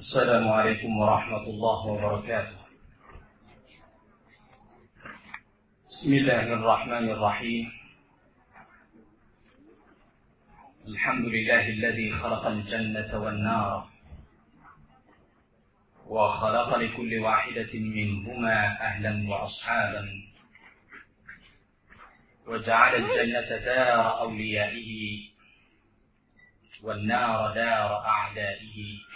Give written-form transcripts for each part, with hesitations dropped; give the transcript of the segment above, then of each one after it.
السلام عليكم ورحمة الله وبركاته. بسم الله الرحمن الرحيم. الحمد لله الذي خلق الجنة والنار وخلق لكل واحدة منهما أهلا وأصحابا وجعل الجنة دار أوليائه والنار دار أعدائه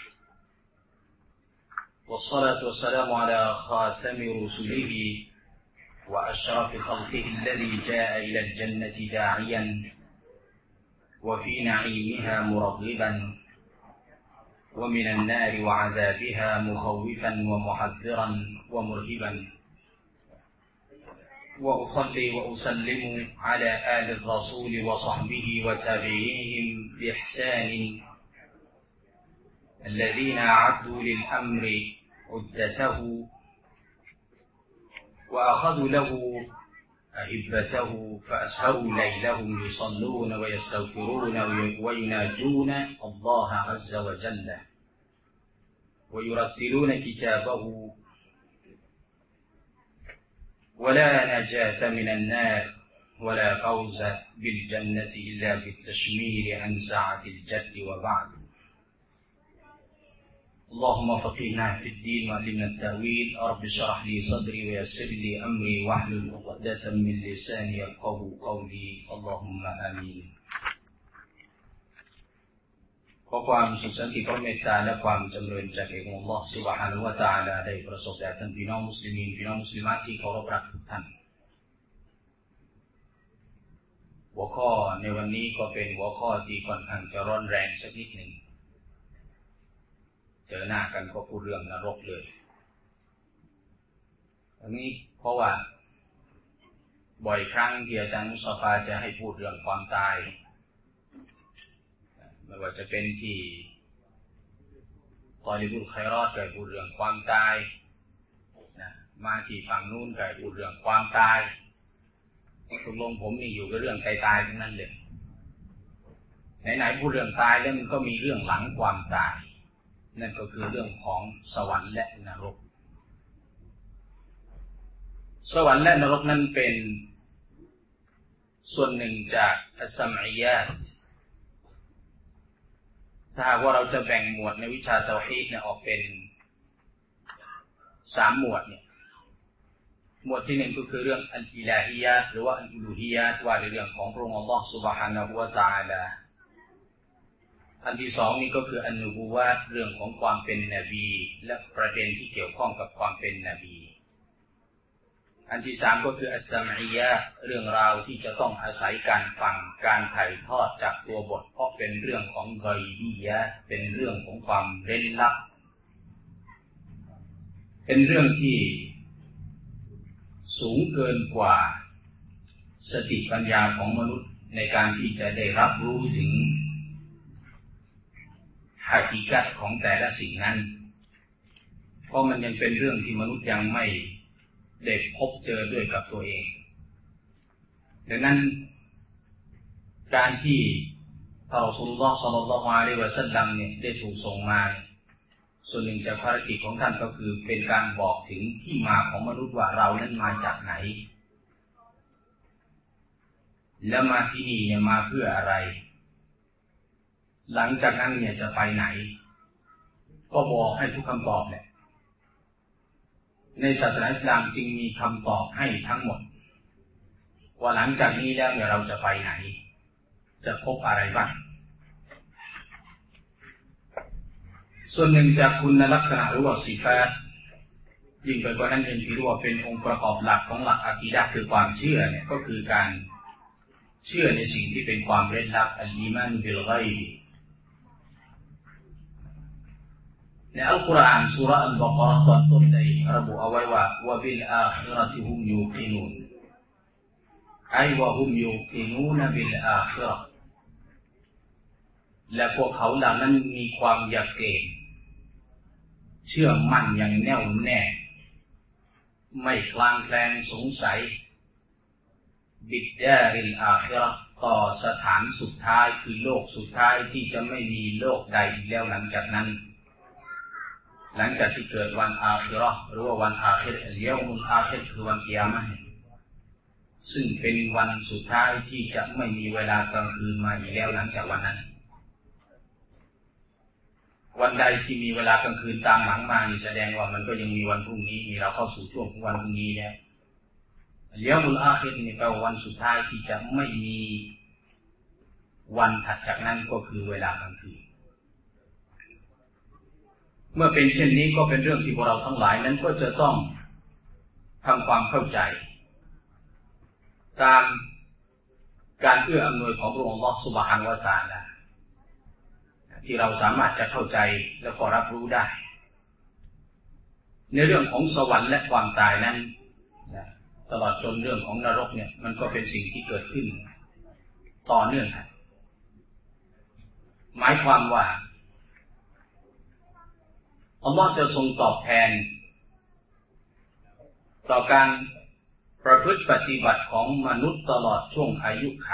والصلاة والسلام على خاتم رسله وأشرف خلقه الذي جاء إلى الجنة داعيا وفي نعيمها مرغبا ومن النار وعذابها مخوفا ومحذرا ومرهبا وأصلي وأسلم على آل الرسول وصحبه وتابعيهم بإحسان الذين أعدوا للأمر عدته وأخذوا له أهبته فأسهروا ليلهم يصلون ويستغفرون ويناجون الله عز وجل ويرتلون كتابه ولا نجاة من النار ولا فوز بالجنة إلا بالتشمير عن ساعة الجد وبعد. اللهم فقهنا في الدين وعلمنا التأويل. رب اشرح لي صدري ويسر لي أمري واحلل عقدة من لساني يفقهوا قولي اللهم آمين. ขอความสุขสันติพระเมตตาและความจำเริญจากองค์อัลเลาะห์ซุบฮานะฮูวะตะอาลาได้ประสบแด่ท่านพี่น้องมุสลิมีนพี่น้องมุสลิมาตที่เคารพรักทุกท่านหัวข้อในวันนี้ก็เป็นหัวข้อที่ค่อนข้างจะร้อนแรงสักนิดหนึ่งเจอหน้ากันก็พูดเรื่องนรกเลยอันนี้เพราะว่าบ่อยครั้งที่อาจารย์มุศฟาจะให้พูดเรื่องความตายไม่ว่าจะเป็นที่ตอลิบุลไครอตก็พูดเรื่องความตายนะมาที่ฝั่งนู้นก็พูดเรื่องความตายตกลงผมนี่อยู่กับเรื่องตายทั้งนั้นเลยไหนๆพูดเรื่องตายแล้วมันก็มีเรื่องหลังความตายนั่นก็คือเรื่องของสวรรค์และนรกสวรรค์และนรกนั้นเป็นส่วนหนึ่งจากอัสซัมอียาตถ้าว่าเราจะแบ่งหมวดในวิชาเตาฮีดเนี่ยออกเป็น3หมวดเนี่ยหมวดที่1ก็คือเรื่องอัลอิลาฮิยะห์หรือว่าอัลอูลูฮิยะห์ว่าในเรื่องของพระองค์อัลเลาะห์ซุบฮานะฮูวะตะอาลาอันที่2นี่ก็คืออันนุบูวะห์เรื่องของความเป็นนบีและประเด็นที่เกี่ยวข้องกับความเป็นนบีอันที่3ก็คืออัสซัมอียะห์เรื่องราวที่จะต้องอาศัยการฟังการถ่ายทอดจากตัวบทเพราะเป็นเรื่องของฆอยบียะห์เป็นเรื่องของความเร้นลับเป็นเรื่องที่สูงเกินกว่าสติปัญญาของมนุษย์ในการที่จะได้รับรู้ถึงฮากิกะฮ์ของแต่ละสิ่งนั้นเพราะมันยังเป็นเรื่องที่มนุษย์ยังไม่ได้พบเจอด้วยกับตัวเองดังนั้นการที่ท่านรอซูลุลลอฮ์ ศ็อลลัลลอฮุอะลัยฮิวะซัลลัมเนี่ยได้ถูกส่งมาส่วนหนึ่งจากภารกิจของท่านก็คือเป็นการบอกถึงที่มาของมนุษย์ว่าเรานั้นมาจากไหนและมาที่นี่เนี่ยมาเพื่ออะไรหลังจากนั้นเนี่ยจะไปไหนก็บอกให้ทุกคำตอบแหละในศาสนาอิสลามจึงมีคำตอบให้ทั้งหมดว่าหลังจากนี้แล้วเนี่ยเราจะไปไหนจะพบอะไรบ้างส่วนหนึ่งจากคุณลักษณะหรือว่าสิฟาตยิ่งไปกว่านั้นยังถือว่าเป็นองค์ประกอบหลักของหลักอะกีดะห์คือความเชื่อเนี่ยก็คือการเชื่อในสิ่งที่เป็นความเร้นลับอัลอีมานบิลฆอยบในอัลกุรอานซูเราะห์อัลบะเกาะเราะห์ตอนต้นได้ระบุเอาไว้ว่าวะบิลอาคิเราะติฮุมยูกินูนไอวะฮุมยูกินูนบิลอาคิเราะห์และพวกเขาเหล่านั้นมีความยะกีนเชื่อมั่นอย่างแน่วแน่ไม่คลางแคลงสงสัยบิดดาริลอาคิเราะห์ ต่อสถานสุดท้ายคือโลกสุดท้ายที่จะไม่มีโลกใดอีกแล้วหลังจากนั้นหลังจากที่เกิดวันอาคิเราะห์หรือว่าวันอาคิรอัลยอมุลอาคิรคือวันกิยามะห์ซึ่งเป็นวันสุดท้ายที่จะไม่มีเวลากลางคืนมาอีกแล้วหลังจากวันนั้นวันใดที่มีเวลากลางคืนตามหลังมานี่แสดงว่ามันก็ยังมีวันพรุ่งนี้มีเราเข้าสู่ช่วงของวันพรุ่งนี้แล้วอัลยอมุลอาคิรนี่แปลว่าวันสุดท้ายที่จะไม่มีวันถัดจากนั้นก็คือเวลากลางคืนเมื่อเป็นเช่นนี้ก็เป็นเรื่องที่พวกเราทั้งหลายนั้นก็จะต้องทำความเข้าใจตามการเอื้ออำนวยของพระองค์อัลเลาะห์ซุบฮานะฮูวะตะอาลาที่เราสามารถจะเข้าใจและก็รับรู้ได้ในเรื่องของสวรรค์และความตายนั้นตลอดจนเรื่องของนรกเนี่ยมันก็เป็นสิ่งที่เกิดขึ้นต่อเนื่องกันหมายความว่าอัลลอฮ์จะทรงตอบแทนต่อการประพฤติปฏิบัติของมนุษย์ตลอดช่วงอายุไข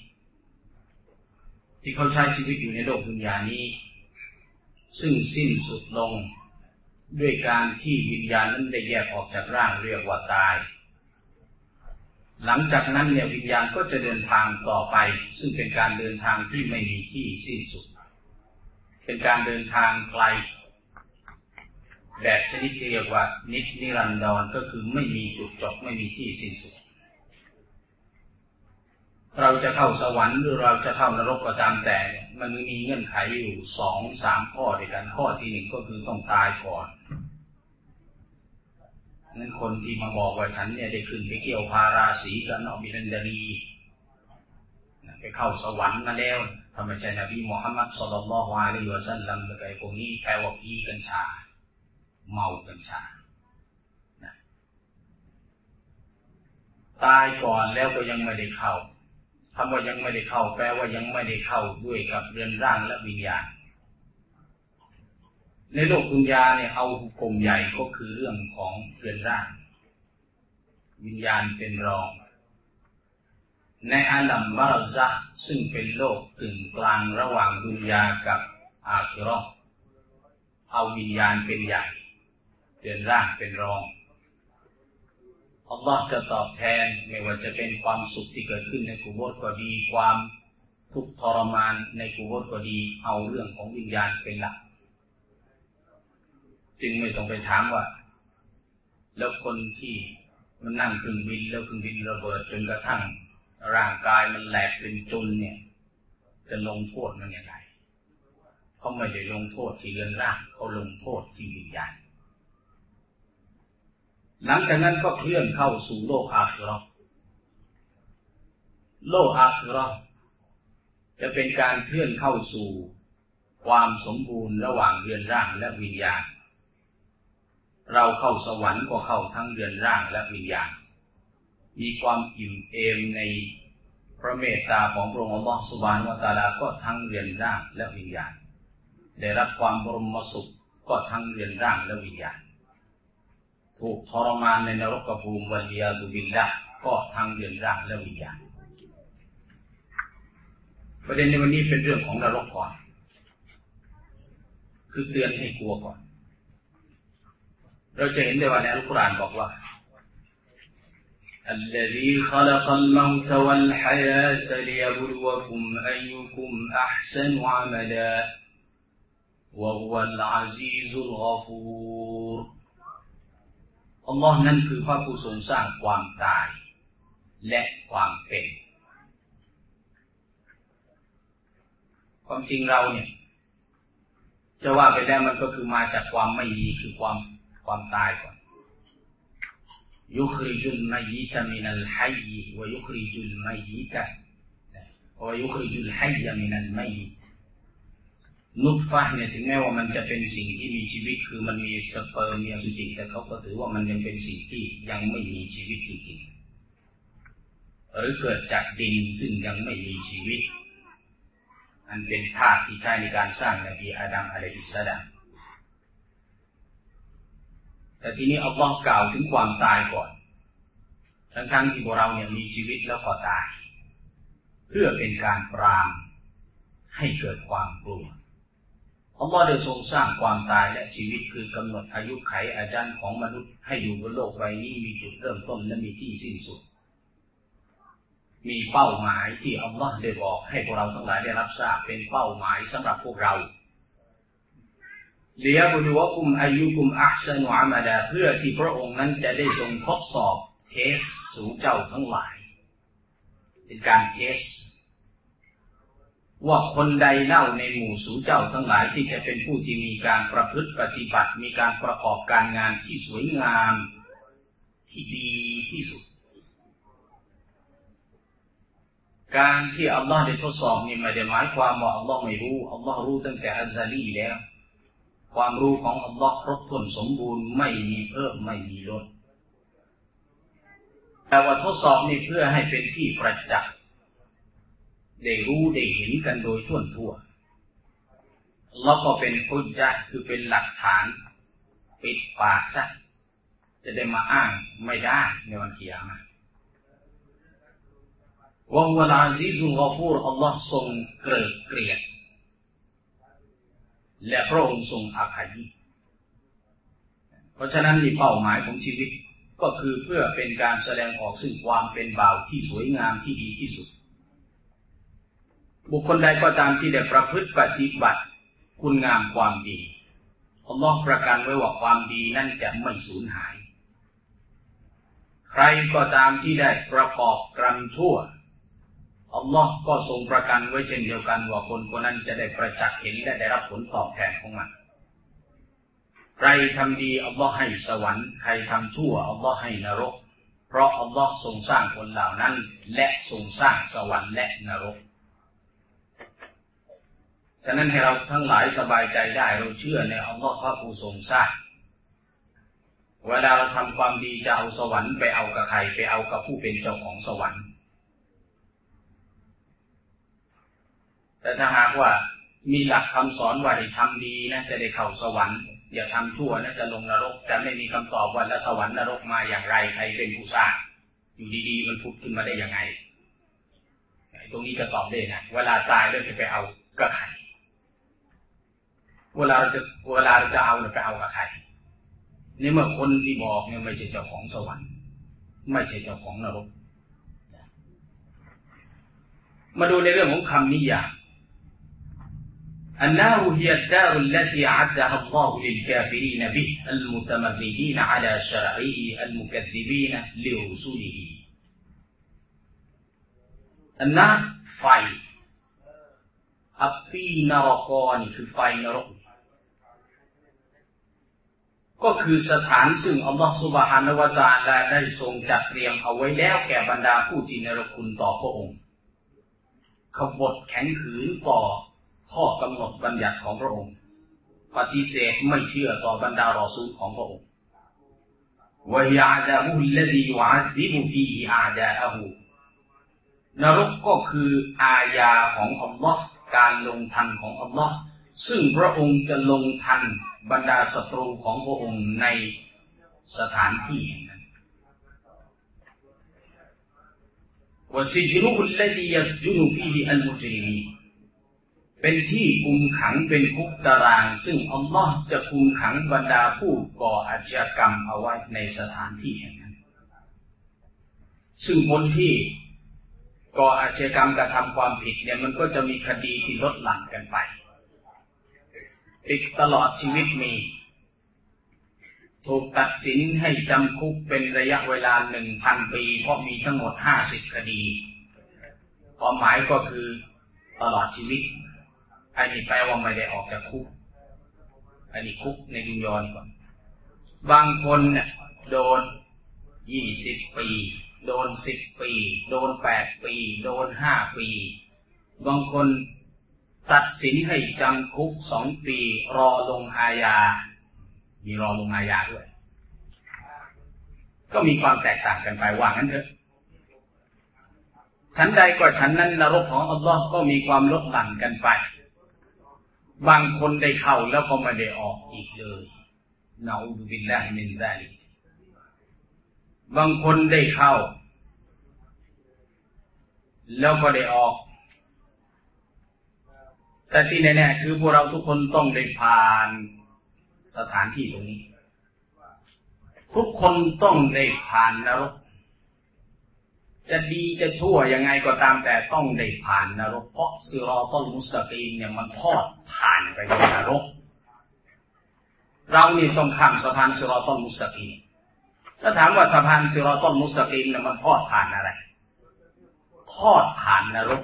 ที่เขาใช้ชีวิตอยู่ในโลกดุนยานี้ซึ่งสิ้นสุดลงด้วยการที่วิญญาณนั้นได้แยกออกจากร่างเรียกว่าตายหลังจากนั้นเนี่ยวิญญาณก็จะเดินทางต่อไปซึ่งเป็นการเดินทางที่ไม่มีที่สิ้นสุดเป็นการเดินทางไกลแบบชนิดที่เรียกว่านิรันดรก็คือไม่มีจุดจบไม่มีที่สิ้นสุดเราจะเข้าสวรรค์หรือเราจะเข้านรกก็ตามแต่เนี่ยมันมีเงื่อนไขอยู่ 2-3 ข้อด้วยกันข้อที่ 1ก็คือต้องตายก่อนนั้นคนที่มาบอกว่าฉันเนี่ยได้ขึ้นไปเกี่ยวพาราสีกับนบิลันดารีไปเข้าสวรรค์มาแล้วทำไมใช่นบีมุฮัมมัดศ็อลลัลลอฮุอะลัยฮิวะซัลลัมแล้วก็ไอ้พวกนี้แปลว่าพีกัญชาเมากัญชาตายก่อนแล้วก็ยังไม่ได้เข้าคำว่ายังไม่ได้เข้าแปลว่ายังไม่ได้เข้าด้วยกับเรือนร่างและวิญญาณในโลกดุนยาเนี่ยเอาหุกมใหญ่ก็คือเรื่องของเรือนร่างวิญญาณเป็นรองในอาลัมบารซะห์ซึ่งเป็นโลกกึ่งกลางระหว่างดุนยากับอาคิเราะห์เอาวิญญาณเป็นใหญ่เรือนร่างเป็นรองอัลลอฮ์จะตอบแทนไม่ว่าจะเป็นความสุขที่เกิดขึ้นในกุโบร์ก็ดีความทุกข์ทรมานในกุโบร์ก็ดีเอาเรื่องของวิญญาณเป็นหลักจึงไม่ต้องไปถามว่าแล้วคนที่มันนั่งเครื่องบินแล้วเครื่องบินระเบิดจนกระทั่งร่างกายมันแหลกเป็นจุนเนี่ยจะลงโทษมันอย่างไรเขาไม่ได้ลงโทษที่เรือนร่างเขาลงโทษที่วิญญาณหลังจากนั้นก็เคลื่อนเข้าสู่โลกอาคิเราะห์โลกอาคิเราะห์จะเป็นการเคลื่อนเข้าสู่ความสมบูรณ์ระหว่างเรือนร่างและวิญญาณเราเข้าสวรรค์ก็เข้าทั้งเรือนร่างและวิญญาณมีความอิ่มเอมในพระเมตตาของพระองค์อัลเลาะห์ซุบฮานะฮูวะตะอาลาก็ทั้งเรือนร่างและวิญญาณได้รับความบรมสุขก็ทั้งเรือนร่างและวิญญาณถูกทรมานในนรกภูมิวัลลียาซุบิลละห์ก็ทั้งเรือนร่างและวิญญาณประเด็นในวันนี้เป็นเรื่องของนรกก่อนคือเตือนให้กลัวก่อนเราจะเห็นได้ว่าในอัลกุรอานบอกว่า الذي خلق الموت والحياة ليبلوكم أيكم أحسن عملا وهو العزيز الغفور อัลลอฮ์นั้นคือพระผู้ทรงสร้างความตายและความเป็นความจริงเราเนี่ยจะว่าไปแล้วมันก็คือมาจากความไม่มีคือความตายก่อนยุคริจุลมัยยิตะมินัลฮัยย์วะยุคริจุลมัยยิตะวะยุคริจุลฮัยยะมินัลมัยยิตนุตฟะห์เนี่ยถึงแม้ว่ามันจะเป็นสิ่งที่มีชีวิตคือมันมีสเปิร์มมีอสุจิแต่เขาก็ถือว่ามันยังเป็นสิ่งที่ยังไม่มีชีวิตจริงๆหรือเกิดจากดินซึ่งยังไม่มีชีวิตอันเป็นธาตุที่ใช้ในการสร้างนบีอาดัมอะลัยฮิสสลามแต่ทีนี้อัลลอฮ์กล่าวถึงความตายก่อนทั้งที่พวกเราเนี่ยมีชีวิตแล้วก็ตายเพื่อเป็นการปรามให้เกิดความกลัวอัลลอฮ์ได้ทรงสร้างความตายและชีวิตคือกำหนดอายุไขอาจารย์ของมนุษย์ให้อยู่บนโลกใบนี้มีจุดเริ่มต้นและมีที่สิ้นสุดมีเป้าหมายที่อัลลอฮ์ได้บอกให้พวกเราทั้งหลายได้รับทราบเป็นเป้าหมายสำหรับพวกเราลิยะบุลุวะกุมอายุกุมอัห์ซะนุอะมะลาเพื่อที่พระองค์นั้นจะได้ทรงทดสอบเทสสู่เจ้าทั้งหลายเป็นการเทสว่าคนใดเล่าในหมู่สู่เจ้าทั้งหลายที่จะเป็นผู้ที่มีการประพฤติปฏิบัติมีการประกอบการงานที่สวยงามที่ดีที่สุดการที่อัลลอฮ์ได้ทดสอบนี่ไม่ได้หมายความว่าอัลลอฮ์ไม่รู้อัลลอฮ์รู้ตั้งแต่อัซซาลีแล้วความรู้ของอัลลอฮ์ครบถ้วนสมบูรณ์ไม่มีเพิ่มไม่มีลดแต่ว่าทดสอบนี่เพื่อให้เป็นที่ประจักษ์ได้รู้ได้เห็นกันโดยทั่วทั่วแล้วก็เป็นฮุจญะห์คือเป็นหลักฐานปิดปากซะจะได้มาอ้างไม่ได้ในวันกิยามะห์วะฮุวัลอาซีซุลกอฟูรอัลลอฮ์ทรงเกริกเกลียดและพระองค์ทรงอภัยเพราะฉะนั้นนี่เป้าหมายของชีวิตก็คือเพื่อเป็นการแสดงออกซึ่งความเป็นบ่าวที่สวยงามที่ดีที่สุดบุคคลใดก็ตามที่ได้ประพฤติปฏิบัติคุณงามความดีอัลลอฮ์ประกันไว้ว่าความดีนั่นจะไม่สูญหายใครก็ตามที่ได้ประกอบกรรมชั่วอัลลอฮ์ก็ทรงประกันไว้เช่นเดียวกันว่าคนคนนั้นจะได้ประจักษ์เห็นและได้รับผลตอบแทนของมันใครทำดีอัลลอฮ์ให้สวรรค์ใครทำชั่วอัลลอฮ์ให้นรกเพราะอัลลอฮ์ทรงสร้างคนเหล่านั้นและทรงสร้างสวรรค์และนรกฉะนั้นให้เราทั้งหลายสบายใจได้เราเชื่อในอัลลอฮ์พระผู้ทรงสร้างเวลาเราทำความดีจะเอาสวรรค์ไปเอากับใครไปเอากับผู้เป็นเจ้าของสวรรค์แต่ถ้าหากว่ามีหลักคำสอนว่าให้ทำดีนะจะได้เข้าสวรรค์อย่าทำชั่วนะจะลงนรกจะไม่มีคำตอบว่าแล้วสวรรค์นรกมาอย่างไรใครเป็นผู้สร้างอยู่ดีๆมันผุดขึ้นมาได้ยังไงตรงนี้จะตอบได้นะเวลาตายแล้วจะไปเอากับใครเวลาเราจะเอาเนี่ยไปเอากับใครนี่เมื่อคนที่บอกเนี่ยไม่ใช่เจ้าของสวรรค์ไม่ใช่เจ้าของนรกมาดูในเรื่องของคำนิยามالنار هي الدار التي أعدها الله للكافرين به المتمردين على شرعه المكذبين لرسله النار ไฟอัปปีนรกนี่คือไฟนรกก็คือสถานซึ่งอัลลอฮฺซุบฮานะฮูวะตะอาลาได้ทรงจัดเตรียมเอาไว้แล้วแก่บรรดาผู้ที่เนรคุณต่อพระองค์ขบฏแข็งขืนต่อข้อกำหนดบัญญัติของพระองค์ปฏิเสธไม่เชื่อต่อบรรดารอซูลของพระองค์วะฮิอาซาบุลลซียุอัซซิบุฟีฮิอาดาอะฮูนรกก็คืออาญาของอัลลอฮ์การลงทันของอัลลอฮ์ซึ่งพระองค์จะลงทันบรรดาศัตรูของพระองค์ในสถานที่แห่งนั้นวะซิจรุลลซียัสจุนฟีฮิอัลมุจริมีนเป็นที่คุมขังเป็นคุกตารางซึ่งอัลลอฮ์จะคุมขังบรรดาผู้ก่ออาชญากรรมเอาไว้ในสถานที่แห่งนั้นซึ่งคนที่ก่ออาชญากรรมกระทำความผิดเนี่ยมันก็จะมีคดีที่ลดหลั่นกันไปติดตลอดชีวิตมีถูกตัดสินให้จำคุกเป็นระยะเวลา 1,000 ปีเพราะมีทั้งหมด50คดีความหมายก็คือตลอดชีวิตอันนี้แปลว่าไม่ได้ออกจากคุกอันนี้คุกในดุนยาก่อนบางคนเนี่ยโดน20 ปีโดน10 ปีโดน8 ปีโดน5 ปีบางคนตัดสินให้จำคุก2 ปีรอลงอาญามีรอลงอาญาด้วยก็มีความแตกต่างกันไปว่างั้นเถอะชั้นใดก็ชั้นนั้นนรกของอัลลอฮ์ก็มีความลดหลั่นกันไปบางคนได้เข้าแล้วก็ไม่ได้ออกอีกเลยนะอูซุบิลลาฮิมินซาลิกบางคนได้เข้าแล้วก็ได้ออกแแต่ที่แน่ๆคือพวกเราทุกคนต้องได้ผ่านสถานที่ตรงนี้ทุกคนต้องได้ผ่านนรกจะดีจะชั่วยังไงก็ตามแต่ต้องได้ผ่านนรกเพราะซิรอฏอลมุสตะกีมเนี่ยมันทอดผ่านไปในนรกเรานี่ต้องข้ามสะพานซิรอฏอลมุสตะกีมถ้าถามว่าสะพานซิรอฏอลมุสตะกีมเนี่ยมันทอดผ่านอะไรทอดผ่านนรก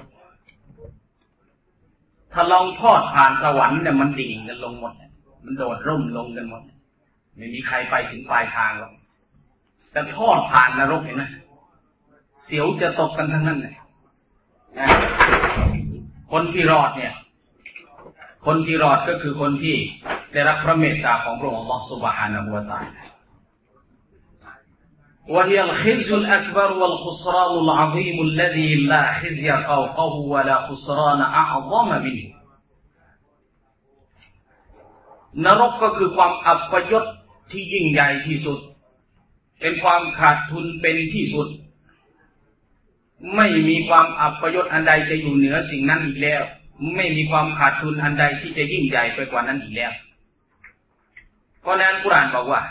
ถ้าลองทอดผ่านสวรรค์เนี่ยมันดิ่งกันลงหมดมันโดดร่มลงกันหมดไม่มีใครไปถึงปลายทางหรอกแต่ทอดผ่านนรกเห็นไหมเสียวจะตกกันทั้งนั้นเลยนะคนที่รอดเนี่ยคนที่รอดก็คือคนที่ได้รับพระเมตตาของพระองค์อัลลอฮฺซุบฮานะฮูวะตะอาลาوهي الخزي الأكبر والخسران العظيم الذي لا خزي فوقه ولا خسران أعظم منه นรกก็คือความอัปยศที่ยิ่งใหญ่ที่สุดเป็นความขาดทุนเป็นที่สุดไม่มีความอัปยศอันใดจะอยู่เหนือสิ่งนั้นอีกแล้วไม่มีความขาดทุนอันใดที่จะยิ่งใหญ่ไปกว่านั้นอีกแล้วเพราะนั้นกุรอานบอกว่า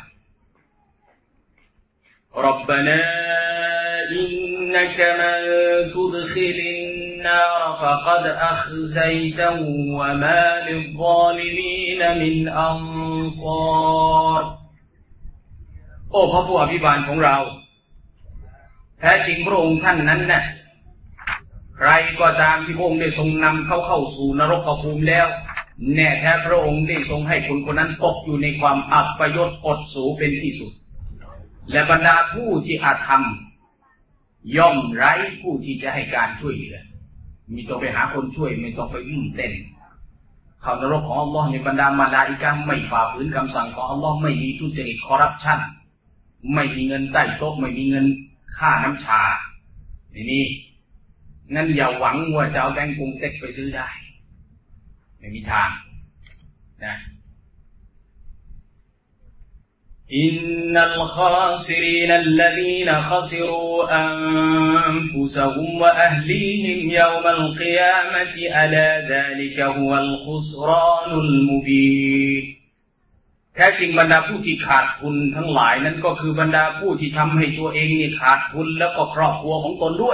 ربنا إنك من تدخل النار فقد أخزيته وما للظالمين من أنصار โอ้พระผู้อภิบาลของเราแท้จริงพระองค์ท่านนั้นน่ะใครก็ตามที่พระองค์ได้ทรงนำเข้าสู่นรกภูมิแล้วแน่แท้พระองค์ได้ทรงให้คนคนนั้นตกอยู่ในความอัปยศอดสูเป็นที่สุดและบรรดาผู้ที่อาธรรมย่อมไร้ผู้ที่จะให้การช่วยเหลือมีต้องไปหาคนช่วยไม่ต้องไปวิ่งเต้นเข้านรกของอัลลอฮ์ในบรรดามาลาอิกะฮ์ไม่ฝ่าฝืนคำสั่งของอัลลอฮ์ไม่มีทุจริตคอร์รัปชันไม่มีเงินใต้โต๊ะไม่มีเงินค่าน้ำชานี่งั้นอย่าหวังว่าจะเอาแบงก์กรุงเต็กไปซื้อได้ไม่มีทางนะإن الخاسرين الذين خسروا أنفسهم وأهليهم يوم القيامة ألا ذلك هو الخسران المبين แท้จริงบรรดาผู้ที่ขาดทุนทั้งหลายนั้นก็คือบรรดาผู้ที่ทำให้ตัวเองนี่ขาดทุนแล้วก็ครอบครัวของตนด้วย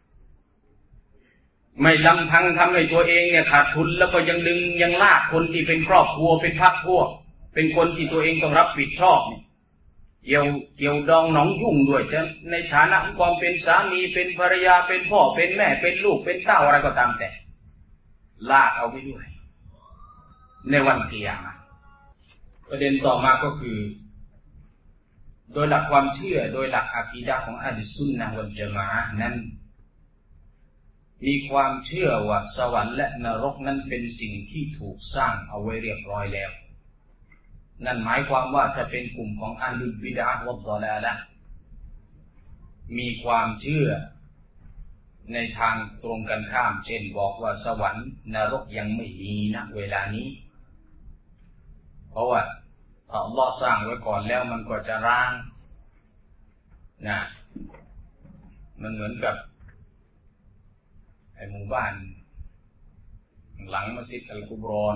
ไม่ลำพังทำให้ตัวเองเนี่ยขาดทุนแล้วก็ยังลากคนที่เป็นครอบครัวเป็นพรรคพวกเป็นคนที่ตัวเองต้องรับผิดชอบเกี่ยวดองหนองยุ่งด้วยจะในฐานะความเป็นสามีเป็นภรรยาเป็นพ่อเป็นแม่เป็นลูกเป็นเต้าอะไรก็ตามแต่ลากเอาไปด้วยในวันกิยามะห์ประเด็นต่อมาก็คือโดยหลักความเชื่อโดยหลักอะกีดะห์ของอะห์ลุสซุนนะฮ์วัลญะมาอะห์นั้นมีความเชื่อว่าสวรรค์และนรกนั้นเป็นสิ่งที่ถูกสร้างเอาไว้เรียบร้อยแล้วนั่นหมายความว่าถ้าเป็นกลุ่มของอะห์ลุลบิดอะห์วัฎฎอลาละห์มีความเชื่อในทางตรงกันข้ามเช่นบอกว่าสวรรค์นรกยังไม่มีณเวลานี้เพราะว่าอัลลอฮ์สร้างไว้ก่อนแล้วมันก็จะร้างนะมันเหมือนกับไอ้หมู่บ้านหลังมัสยิดอัลกุบรอน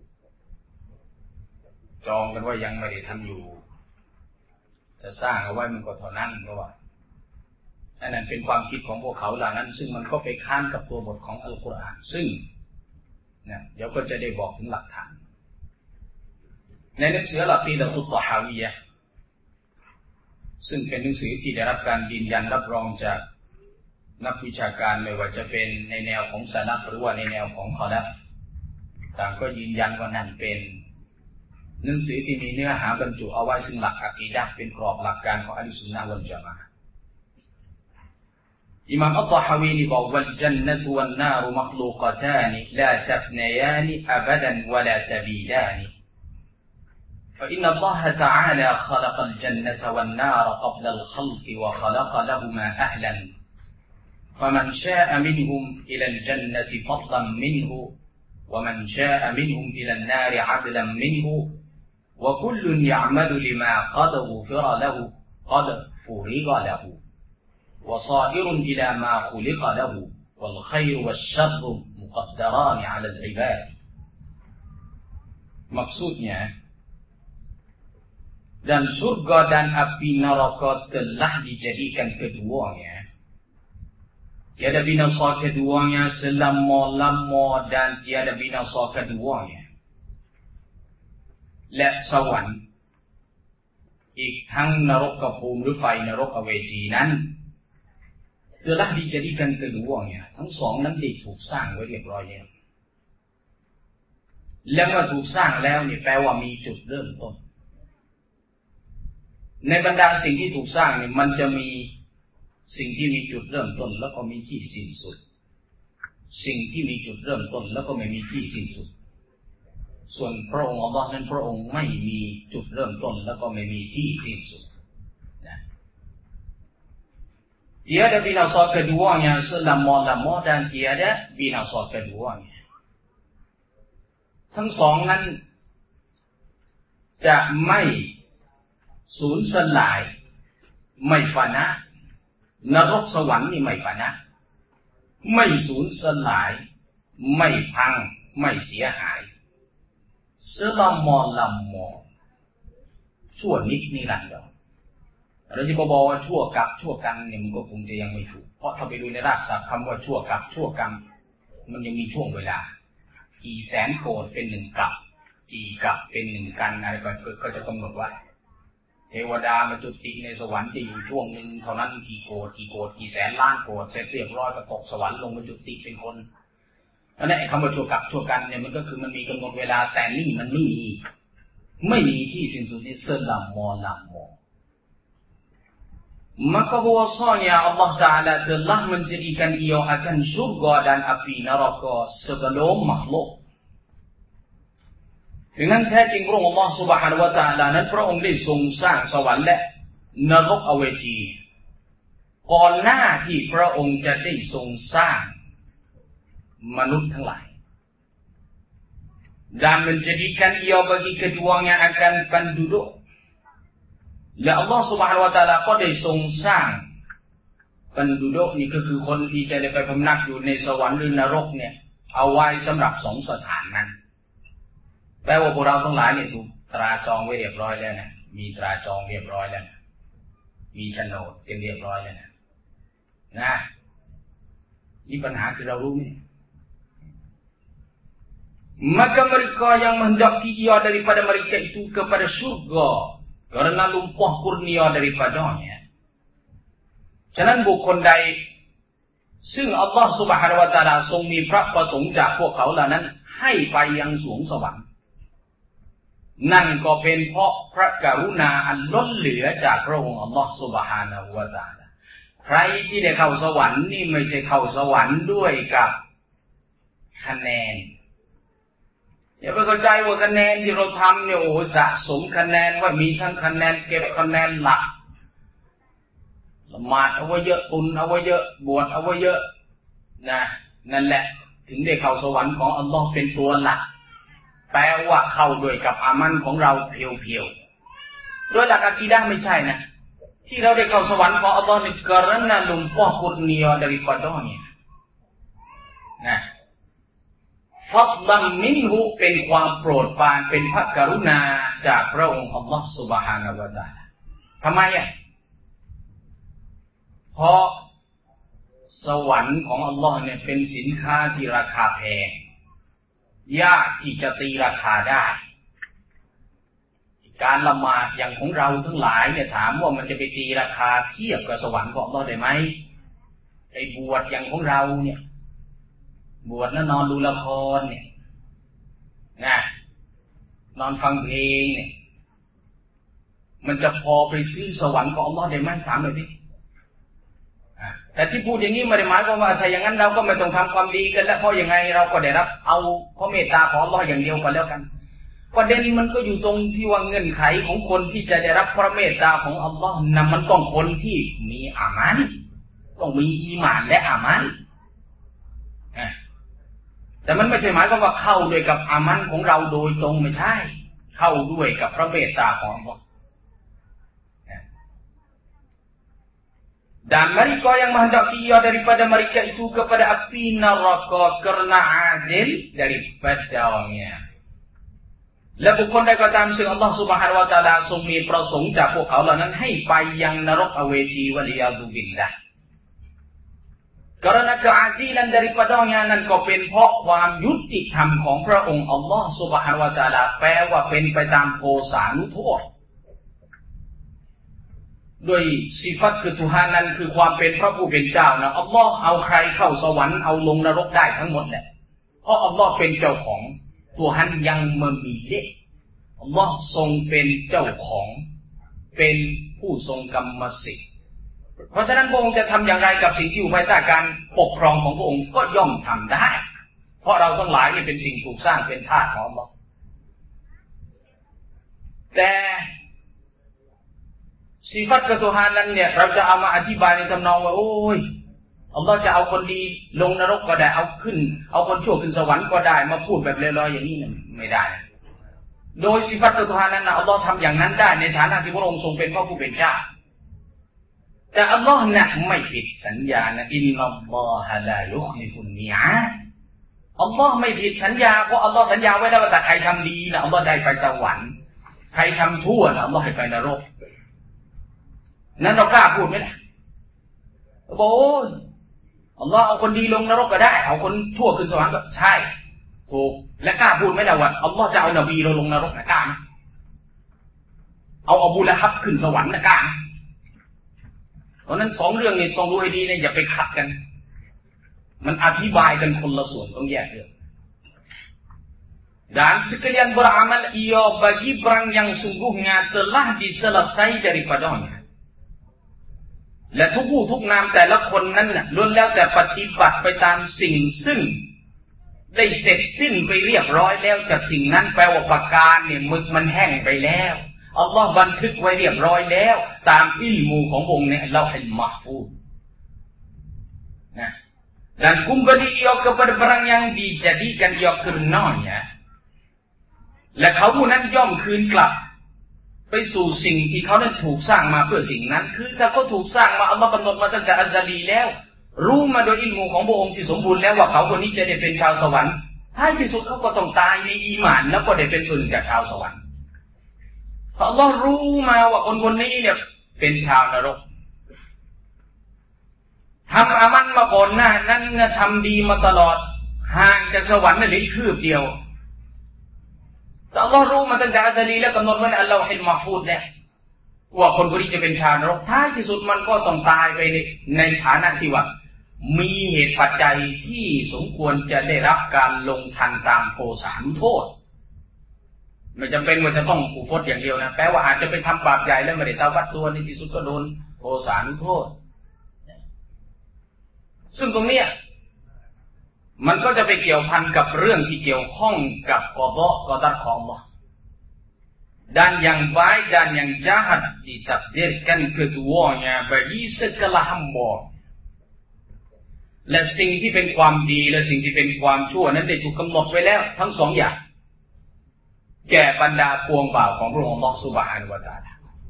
จองกันว่ายังไม่ได้ทำอยู่จะสร้างเอาไว้มันก็เท่านั้นเพราะว่าอันนั้นเป็นความคิดของพวกเขาเหล่านั้นซึ่งมันก็ไปค้านกับตัวบทของอัลกุรอานซึ่งนะเดี๋ยวก็จะได้บอกถึงหลักฐานในหนังสืออัลกีดะตุตตอฮาวียะห์ซึ่งเป็นหนังสือที่ได้รับการยืนยันรับรองจากนักวิชาการไม่ว่าจะเป็นในแนวของซะลัฟหรือว่าในแนวของคอลัฟต่างก็ยืนยันว่านั่นเป็นหนังสือที่มีเนื้อหาบรรจุเอาไว้ซึ่งหลักอะกีดะห์เป็นกรอบหลักการของอะห์ลุสซุนนะฮ์วัลญะมาอะห์อิหม่ามอัตตอฮาวีนี่บอกวัลญันนะตุวันนารุมัคลูกะตานลาตัฟนยานอะบะดันวะลาตะบีดานفإن الله تعالى خلق الجنة والنار قبل الخلق وخلق لهما أهلا فمن شاء منهم إلى الجنة فضلا منه ومن شاء منهم إلى النار عدلا منه وكل يعمل لما قد غفر له قد فرغ له وصائر إلى ما خلق له والخير والشر مقدران على العباد Maksudnya, dan surga dan api neraka telah dijadikan keduanya. Tiada binasa keduanya selama-lama dan tiada binasa keduanya. และสวรรค์อีกทั้งนรกภูมิหรือไฟนรกเวทีนั้น telah dijadikan keduanya ทั้งสองนั้นได้ถูกสร้างไว้เรียบร้อยแล้วและเมื่อถูกสร้างแล้วนี่แปลว่ามีจุดเริ่มต้นในบรรดาสิ่งที่ถูกสร้างนี่มันจะมีสิ่งที่มีจุดเริ่มต้นแล้วก็มีที่สิ้นสุดสิ่งที่มีจุดเริ่มต้นแล้วก็ไม่มีที่สิ้นสุดส่วนพระองค์อัลลอฮ์นั้นพระองค์ไม่มีจุดเริ่มต้นแล้วก็ไม่มีที่สิ้นสุดนะ tiada binasa keduanya selama-lama dan tiada binasa keduanya ทั้งสองนั้นจะไม่สูญสลายไม่ฟานะนรกสวรรค์นี่ไม่ฟานะไม่สูญสลายไม่พังไม่เสียหายselama-lama ชั่วนิดนิรันดรเราจะบอกว่าชั่วกับชั่วกันเนี่ยมันก็คงจะยังไม่ถูกเพราะถ้าไปดูในรากศัพท์คำว่าชั่วกับชั่วกรรมมันยังมีช่วงเวลากี่แสนโกฏเป็นหนึ่งกับกี่กับเป็นหนึ่งกันอะไรก็จะกำหนดไว้เทวดามาจุติในสวรรค์จะอยู่ช่วงหนึ่งเท่านั้นกี่โกฏกี่แสนล้านโกฏเสร็จเรียบร้อยก็ตกสวรรค์ลงมาจุติเป็นคนอันนี้คำว่าชั่วกับชั่วกันเนี่ยมันก็คือมันมีกำหนดเวลาแต่นี่มันไม่มีที่สิ้นสุดนี่selama-lama maka bahwasanya Allah Ta'ala telah menjadikan ia akan surga dan api neraka sebelum makhluk dengan แท้จริงพระองค์ Allah Subhanahu Wa Ta'ala นั้นพระองค์ได้ทรงสร้างสวรรค์และนรกอเวจีก่อนหน้าที่พระองค์จะได้ทรงสร้างมนุษย์ทั้งหลาย dan menjadikan ia bagi keduanya akan penduduk และอัลลอฮฺ Subhanahu Wa Ta'ala ก็ได้ทรงสร้างpenduduk นี่ก็คือคนที่จะได้ไปพำนักอยู่ในสวรรค์หรือนรกเนี่ยเอาไว้สำหรับสองสถานนั้นแปลว่าพวกเราทั้งหลายเนี่ยถูกตราจองไว้เรียบร้อยแล้วนะมีตราจองเรียบร้อยแล้วนะมีโฉนดกันเรียบร้อยแล้วนะนี่ปัญหาคือเรารู้ไหมmaka mereka yang menghendaki ia daripada mereka itu kepada surga karena lumpah kurnia daripadanya ฉะนั้นบุคคลใดซึ่งอัลลอฮฺ Subhanahu Wa Ta'ala ทรงมีพระประสงค์จากพวกเขาเหล่านั้นให้ไปยังสวงสวรรค์นั่นก็เป็นเพราะพระกรุณาอันล้นเหลือจากพระองค์อัลลอฮฺ Subhanahu Wa Ta'ala ใครที่ได้เข้าสวรรค์นี่ไม่ใช่เข้าสวรรค์ด้วยกับคะแนนอย่าไปเข้าใจว่าคะแนนที่เราทำเนี่ยโอ้สะสมคะแนนว่ามีทั้งคะแนนเก็บคะแนนหลักละหมาดเอาไว้เยอะตุนเอาไว้เยอะบวชเอาไว้เยอะนะนั่นแหละถึงได้เข้าสวรรค์ของอัลลอฮ์เป็นตัวหลักแปลว่าเข้าด้วยกับอามันของเราเพียวๆโดยหลักอะกีดะห์ไม่ใช่นะที่เราได้เข้าสวรรค์ของอัลลอฮ์นี่karena lumpah kurnia daripadanya นะฟัดลัมมินหุเป็นความโปรดปรานเป็นพระกรุณาจากพระองค์อัลลอฮฺ Subhanahu Wa Ta'ala ทำไมเพราะสวรรค์ของอัลลอฮ์เนี่ยเป็นสินค้าที่ราคาแพงยากที่จะตีราคาได้การละหมาดอย่างของเราทั้งหลายเนี่ยถามว่ามันจะไปตีราคาเทียบกับสวรรค์ของอัลลอฮ์ได้ไหมไอ้บวชอย่างของเราเนี่ยบวชแล้วนอนดูละครเนี่ยนะนอนฟังเพลงเนี่ยมันจะพอไปซื้อสวรรค์ของอัลลอฮ์ได้ไหมถามหน่อยดิแต่ที่พูดอย่างนี้ไม่ได้หมายความว่าถ้าอย่างนั้นเราก็ไม่ต้องทำความดีกันแล้วเพราะยังไงเราก็ได้รับเอาพระเมตตาของอัลลอฮ์อย่างเดียวกันแล้วกันประเด็นมันก็อยู่ตรงที่ว่าเงื่อนไขของคนที่จะได้รับพระเมตตาของอัลลอฮ์นั้นมันต้องคนที่มีอามันต้องมีอีหม่านและอามันแต่มันไม่ใช่หมายความว่าเข้าด้วยกับอามันของเราโดยตรงไม่ใช่เข้าด้วยกับพระเมตตาของอัลลอฮ์dan mereka yang menghendaki ia daripada mereka itu kepada api neraka karena adil daripadanya และบุคคลใดก็ตามซึ่งอัลลอฮฺซุบฮานะฮูวะตะอาลาทรงมีประสงค์จากพวกเขาเหล่านั้นให้ไปยังนรกอเวจีวะลิยาซุบิลละห์karena keadilan daripadanya นั้นก็เป็นเพราะความยุติธรรมของพระองค์อัลลอฮฺซุบฮานะฮูวะตะอาลาแปลว่าเป็นไปตามโทสานุโทษด้วยสิฟัตคือทุฮานั้นคือความเป็นพระผู้เป็นเจ้านะอัลลอฮ์เอาใครเข้าสวรรค์เอาลงนรกได้ทั้งหมดแหละเพราะอัลลอฮ์เป็นเจ้าของTuhan yang memilihอัลลอฮ์ทรงเป็นเจ้าของเป็นผู้ทรงกรรมสิทธิ์เพราะฉะนั้นพระองค์จะทำอย่างไรกับสิ่งที่อยู่ภายใต้การปกครองของพระองค์ก็ย่อมทำได้เพราะเราทั้งหลายนี่เป็นสิ่งถูกสร้างเป็นทาสของอัลลอฮ์แต่สิฟัตกับตุฮานั้นเนี่ยเราจะเอามาอธิบายในทำนองว่าโอ้ยอัลลอฮ์จะเอาคนดีลงนรกก็ได้เอาคนชั่วขึ้นสวรรค์ก็ได้มาพูดแบบลอยๆอย่างนี้ไม่ได้โดยสิฟัตกับตุฮานั้นนะอัลลอฮ์ทำอย่างนั้นได้ในฐานะที่พระองค์ทรงเป็นพระผู้เป็นเจ้าแต่อัลลอฮ์นะไม่ผิดสัญญานะอินนัลลอฮะลายุคลิฟุนมิอาดอัลลอฮ์ไม่ผิดสัญญาเพราะอัลลอฮ์สัญญาไว้แล้วว่าแต่ใครทำดีนะอัลลอฮ์ได้ไปสวรรค์ใครทำชั่วนะอัลลอฮ์ให้ไปนรกนั้นเรากล้าพูดไหมล่ะโอ้ยอัลลอฮ์เอาคนดีลงนรกก็ได้เอาคนชั่วขึ้นสวรรค์ก็ใช่ถูกและกล้าพูดไหมล่ะว่าอัลลอฮ์จะเอานบีเราลงนรกนะกล้าไหมเอาอบูละฮับขึ้นสวรรค์นะกล้าไหมเพราะนั้นสองเรื่องนี้ต้องรู้ให้ดีนะอย่าไปขัดกันมันอธิบายกันคนละส่วนต้องแยกเรื่องdan sekalian beramal ia bagi perang yang sungguhnya telah diselesai daripadanyaและทุกผู้ทุกนามแต่ละคนนั้นน่ะล้วนแล้วแต่ปฏิบัติไปตามสิ่งซึ่งได้เสร็จสิ้นไปเรียบร้อยแล้วจากสิ่งนั้นแปลว่าประการเนี่ยมึกมันแห้งไปแล้วอัลลอฮ์บันทึกไว้เรียบร้อยแล้วตามอิลมูขององค์เนี่ยเราให้มะฟูดนะ dan kembali ia kepada perang yang dijadikan ia karenanya และเขาผู้นั้นย่อมคืนกลับไปสู่สิ่งที่เขานั้นถูกสร้างมาเพื่อสิ่งนั้นคือถ้าเขาถูกสร้างมาอัลลอฮ์กำหนดมาตั้งแต่อัซลีแล้วรู้มาโดยอิลมูของพระองค์ที่สมบูรณ์แล้วว่าเขาคนนี้จะได้เป็นชาวสวรรค์ท้ายที่สุดเขาก็ต้องตายในอีหม่านแล้วก็ได้เป็นส่วนหนึ่งจากชาวสวรรค์อัลลอฮ์รู้มาว่าคนคนนี้เนี่ยเป็นชาวนรกทำอามันมาก่อนหน้านั้นนะทำดีมาตลอดห่างจากสวรรค์นั่นเหลือคืบเดียวแต่อัลลอฮ์รู้มาตั้งแต่อัซลีแล้วกำหนดไว้ในอัลลอฮ์ให้มะฟูดแล้วว่าคนคนนี้จะเป็นชาวนรกท้ายที่สุดมันก็ต้องตายไปในฐานะที่ว่ามีเหตุปัจจัยที่สมควรจะได้รับการลงทันตามโทสานุโทษไม่จำเป็นว่าจะต้องอุฟตอย่างเดียวนะแปลว่าอาจจะไปทำบาปใหญ่แล้วไม่ได้ตาวัดตัวในที่สุดก็โดนโทสานุโทษซึ่งตรงเนี้ยมันก็จะไปเกี่ยวพันกับเรื่องที่เกี่ยวข้องกับกอฎอกอดัรของอัลเลาะห์ dan yang baik dan yang jahat ditakdirkan keduanya bagi segala hamba และสิ่งที่เป็นความดีและสิ่งที่เป็นความชั่วนั้นได้ถูกกำหนดไว้แล้วทั้งสองอย่างแก่บรรดาปวงบ่าวของพระองค์อัลเลาะห์ซุบฮานะฮูวะตะอาลา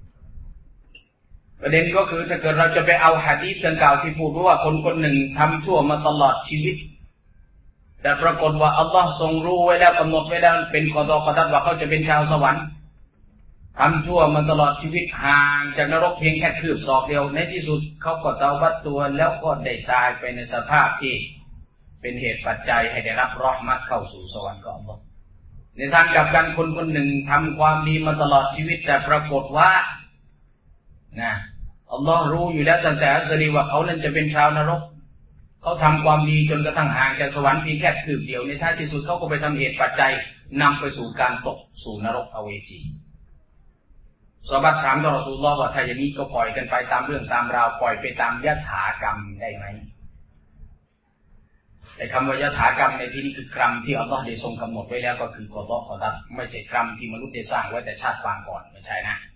ประเด็นก็คือถ้าเกิดเราจะไปเอาหะดีษดังกล่าวที่พูดว่าคนคนหนึ่งทำชั่วมาตลอดชีวิตแต่ปรากฏว่าอัลลอฮ์ทรงรู้ไว้แล้วกำหนดไว้แล้วเป็นกอฎอกอดัรว่าเขาจะเป็นชาวสวรรค์ทำชั่วมาตลอดชีวิตห่างจากนรกเพียงแค่คืบศอกเดียวในที่สุดเขาก็เตาบัตตัวแล้วก็ได้ตายไปในสภาพที่เป็นเหตุปัจจัยให้ได้รับเราะห์มะฮ์เข้าสู่สวรรค์ของอัลลอฮ์ในทางกลับกันคนคนหนึ่งทำความดีมาตลอดชีวิตแต่ปรากฏว่าอัลลอฮ์รู้อยู่แล้วตั้งแต่อัซลีว่าเขานั้นจะเป็นชาวนรกเขาทำความดีจนกระทั่งห่างจากสวรรค์เพียงแค่คืบเดียวในท้ายที่สุดเขาก็ไปทำเหตุปัจจัยนำไปสู่การตกสู่นรกอเวจีซอฮาบะห์ถามต่อรอซูลุลลอฮ์ว่าถ้าอย่างนี้ก็ปล่อยกันไปตามเรื่องตามราวปล่อยไปตามยถากรรมได้ไหมไอ้คำว่ายถากรรมในที่นี้คือกรรมที่อัลลอฮ์ได้ทรงกำหนดไว้แล้วก็คือกอฎอกอดัรไม่ใช่กรรมที่มนุษย์ได้สร้างไว้แต่ชาติปางก่อนไม่ใช่นะ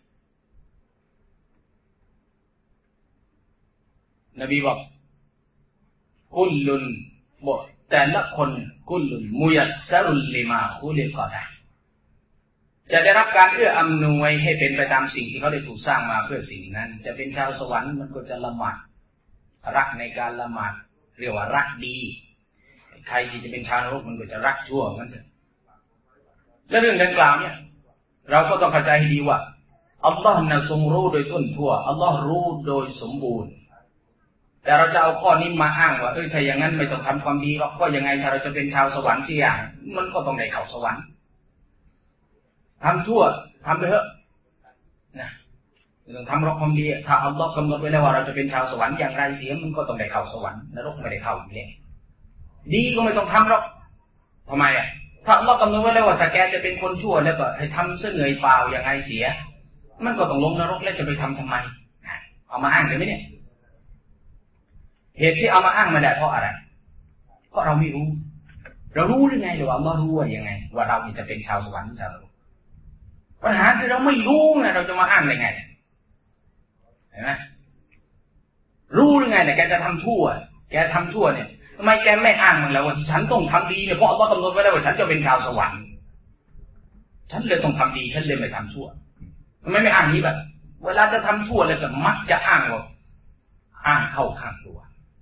นบีบอกกุลลุนบอกแต่ละคนกุลลุนมุยัสซารุลลิมาคุลิกะละจะได้รับการเอื้ออำนวยให้เป็นไปตามสิ่งที่เขาได้ถูกสร้างมาเพื่อสิ่งนั้นจะเป็นชาวสวรรค์มันก็จะละหมาดรักในการละหมาดเรียกว่ารักดีใครที่จะเป็นชาวนรกมันก็จะรักชั่วมันเถอะและเรื่องดังกล่าวเนี่ยเราก็ต้องเข้าใจให้ดีว่าอัลลอฮ์น่ะทรงรู้โดยต้นทั่วอัลลอฮ์รู้โดยสมบูรณ์แต่เราจะเอาข้อนี้มาอ้างว่าถ้าอย่างนั้นไม่ต้องทำความดีหรอกก็ยังไงถ้าเราจะเป็นชาวสวรรค์สิอย่างมันก็ต้องได้เข้าสวรรค์ทำชั่วทำไปเถอะนะไม่ต้องทำหรอกความดีถ้าอัลลอฮ์กำหนดไว้แล้วว่าเราจะเป็นชาวสวรรค์อย่างไรเสียมันก็ต้องได้เข้าสวรรค์นรกไม่ได้เข้าอยู่แล้วดีก็ไม่ต้องทำหรอกทำไมถ้าอัลลอฮ์กำหนดไว้แล้วว่าถ้าแกจะเป็นคนชั่วแล้วก็ให้ทำเสเหนื่อยเปล่าอย่างไรเสียมันก็ต้องลงนรกแล้วจะไปทำไมเอามาอ้างได้ไหมเนี่ยเหตุที่เอามาอ้างไม่ได้เพราะอะไรเพราะเราไม่รู้เรารู้หรือไงหรือว่าอัลลอฮ์รู้ว่ายังไงว่าเราจะเป็นชาวสวรรค์ชาวนรกปัญหาคือเราไม่รู้ไงเราจะมาอ้างได้ไงเห็นไหมรู้หรือไงเนี่ยแกจะทำชั่วเนี่ยทำไมแกไม่อ้างมันแล้วว่าฉันต้องทำดีเนี่ยเพราะอัลลอฮ์กำหนดไว้แล้วว่าฉันจะเป็นชาวสวรรค์ฉันเลยต้องทำดีฉันเลยไม่ทำชั่วทำไมไม่อ้างนี้แบบเวลาจะทำชั่วเลยก็มักจะอ้างว่าอ้างเข้าข้างตัว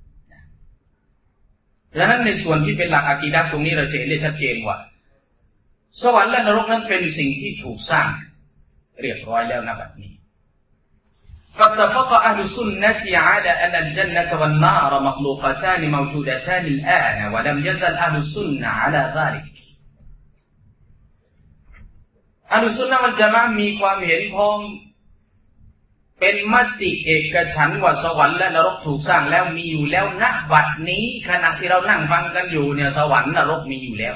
ดังนั้นในส่วนที่เป็นหลักอะกีดะห์ตรงนี้เราจะเห็นได้ชัดเจนว่าสวรรค์และนรกนั้นเป็นสิ่งที่ถูกสร้างเรียบร้อยแล้วณบัดนี้فاتفق أهل السنة على أن الجنة والنار مخلوقتان موجودتان الآن ولم يزل أهل السنة على ذلك أهل السنة والجماعة มีความเห็นพ้องเป็นมติเอกฉันท์ว่าสวรรค์และนรกถูกสร้างแล้วมีอยู่แล้วณบัดนี้ขณะที่เรานั่งฟังกันอยู่เนี่ยสวรรค์นรกมีอยู่แล้ว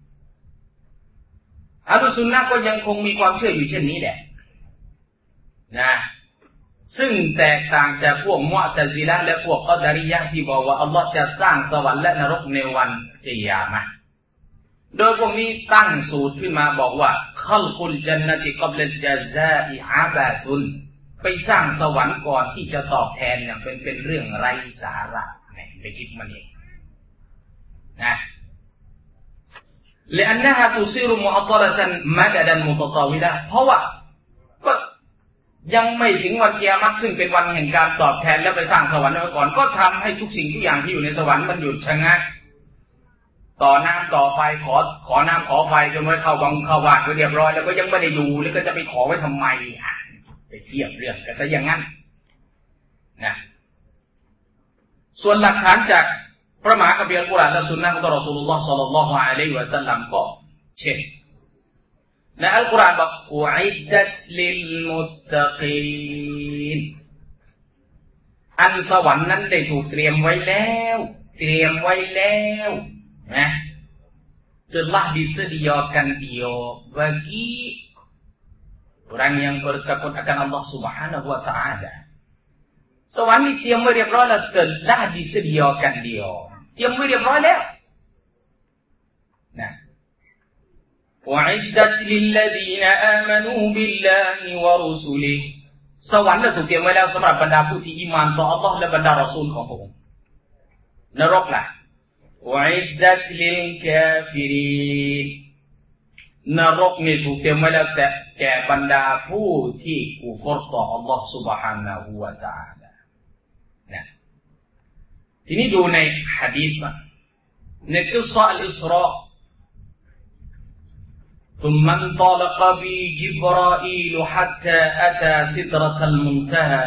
อะห์ลุสซุนนะห์ก็ยังคงมีความเชื่ออยู่เช่นนี้แหละนะซึ่งแตกต่างจากพวกมุอ์ตะซิละห์และพวกกอดารียะห์ที่บอกว่าอัลลอฮ์จะสร้างสวรรค์และนรกในวันกิยามะห์โดยพวกนี้ตั้งสูตรขึ้นมาบอกว่าคัลกุลญันนะติกับลัลญะซาอิอะบาตุนไปสร้างสวรรค์ก่อนที่จะตอบแทนเนี่ยเป็นเรื่องไร้สาระไปคิดมันเองนะلأنها تصير معطلة مددا متطاولا เพราะว่าก็ยังไม่ถึงวันกิยามะห์ซึ่งเป็นวันแห่งการตอบแทนแล้วไปสร้างสวรรค์ไว้ก่อนก็ทำให้ทุกสิ่งทุกอย่างที่อยู่ในสวรรค์มันหยุดชะงักต่อน้ำต่อไฟขอน้ำขอไฟจนไว้เข้าวังเข้าวัดก็เรียบร้อยแล้วก็ยังไม่ได้อยู่แล้วก็จะไปขอไว้ทำไมไปเทียบเรื่องกันซะอย่างนั้นนะส่วนหลักฐานจากพระมหาคัมภีร์อัลกุรอานและสุนนะห์ของรอซูลุลลอฮ์ศ็อลลัลลอฮุอะลัยฮิวะซัลลัมก็เช่นในอัลกุรอานบอกอุอิดดัตลิลมุตตะกีนอันสวรรค์นั้นได้ถูกเตรียมไว้แล้วนะtelah disediakan dia bagi orang yang bertakwa akan Allah Subhanahu wa taala สวรรค์นี่เตรียมไว้เรียบร้อยแล้ว telah disediakan dia เตรียมไว้เรียบร้อยแล้วนะ وعدت للذين آمنوا بالله ورسله สวรรค์น่ะถูกเตรียมไว้แล้วสำหรับบรรดาผู้ที่อีหม่านต่ออัลเลาะห์และบรรดารอซูลของพระองค์นรกล่ะ وعدت للكافرين นรกนี่ถูกเตรียมไว้แล้วแต่แก่บรรดาผู้ที่กุฟรต่ออัลเลาะห์ سبحانه และ تعالى นะทีนี้ดูในหะดีษมาในกิษะอัลอิสรอثم انطلق بي جبرائيل حتى أتى سدرة المنتهى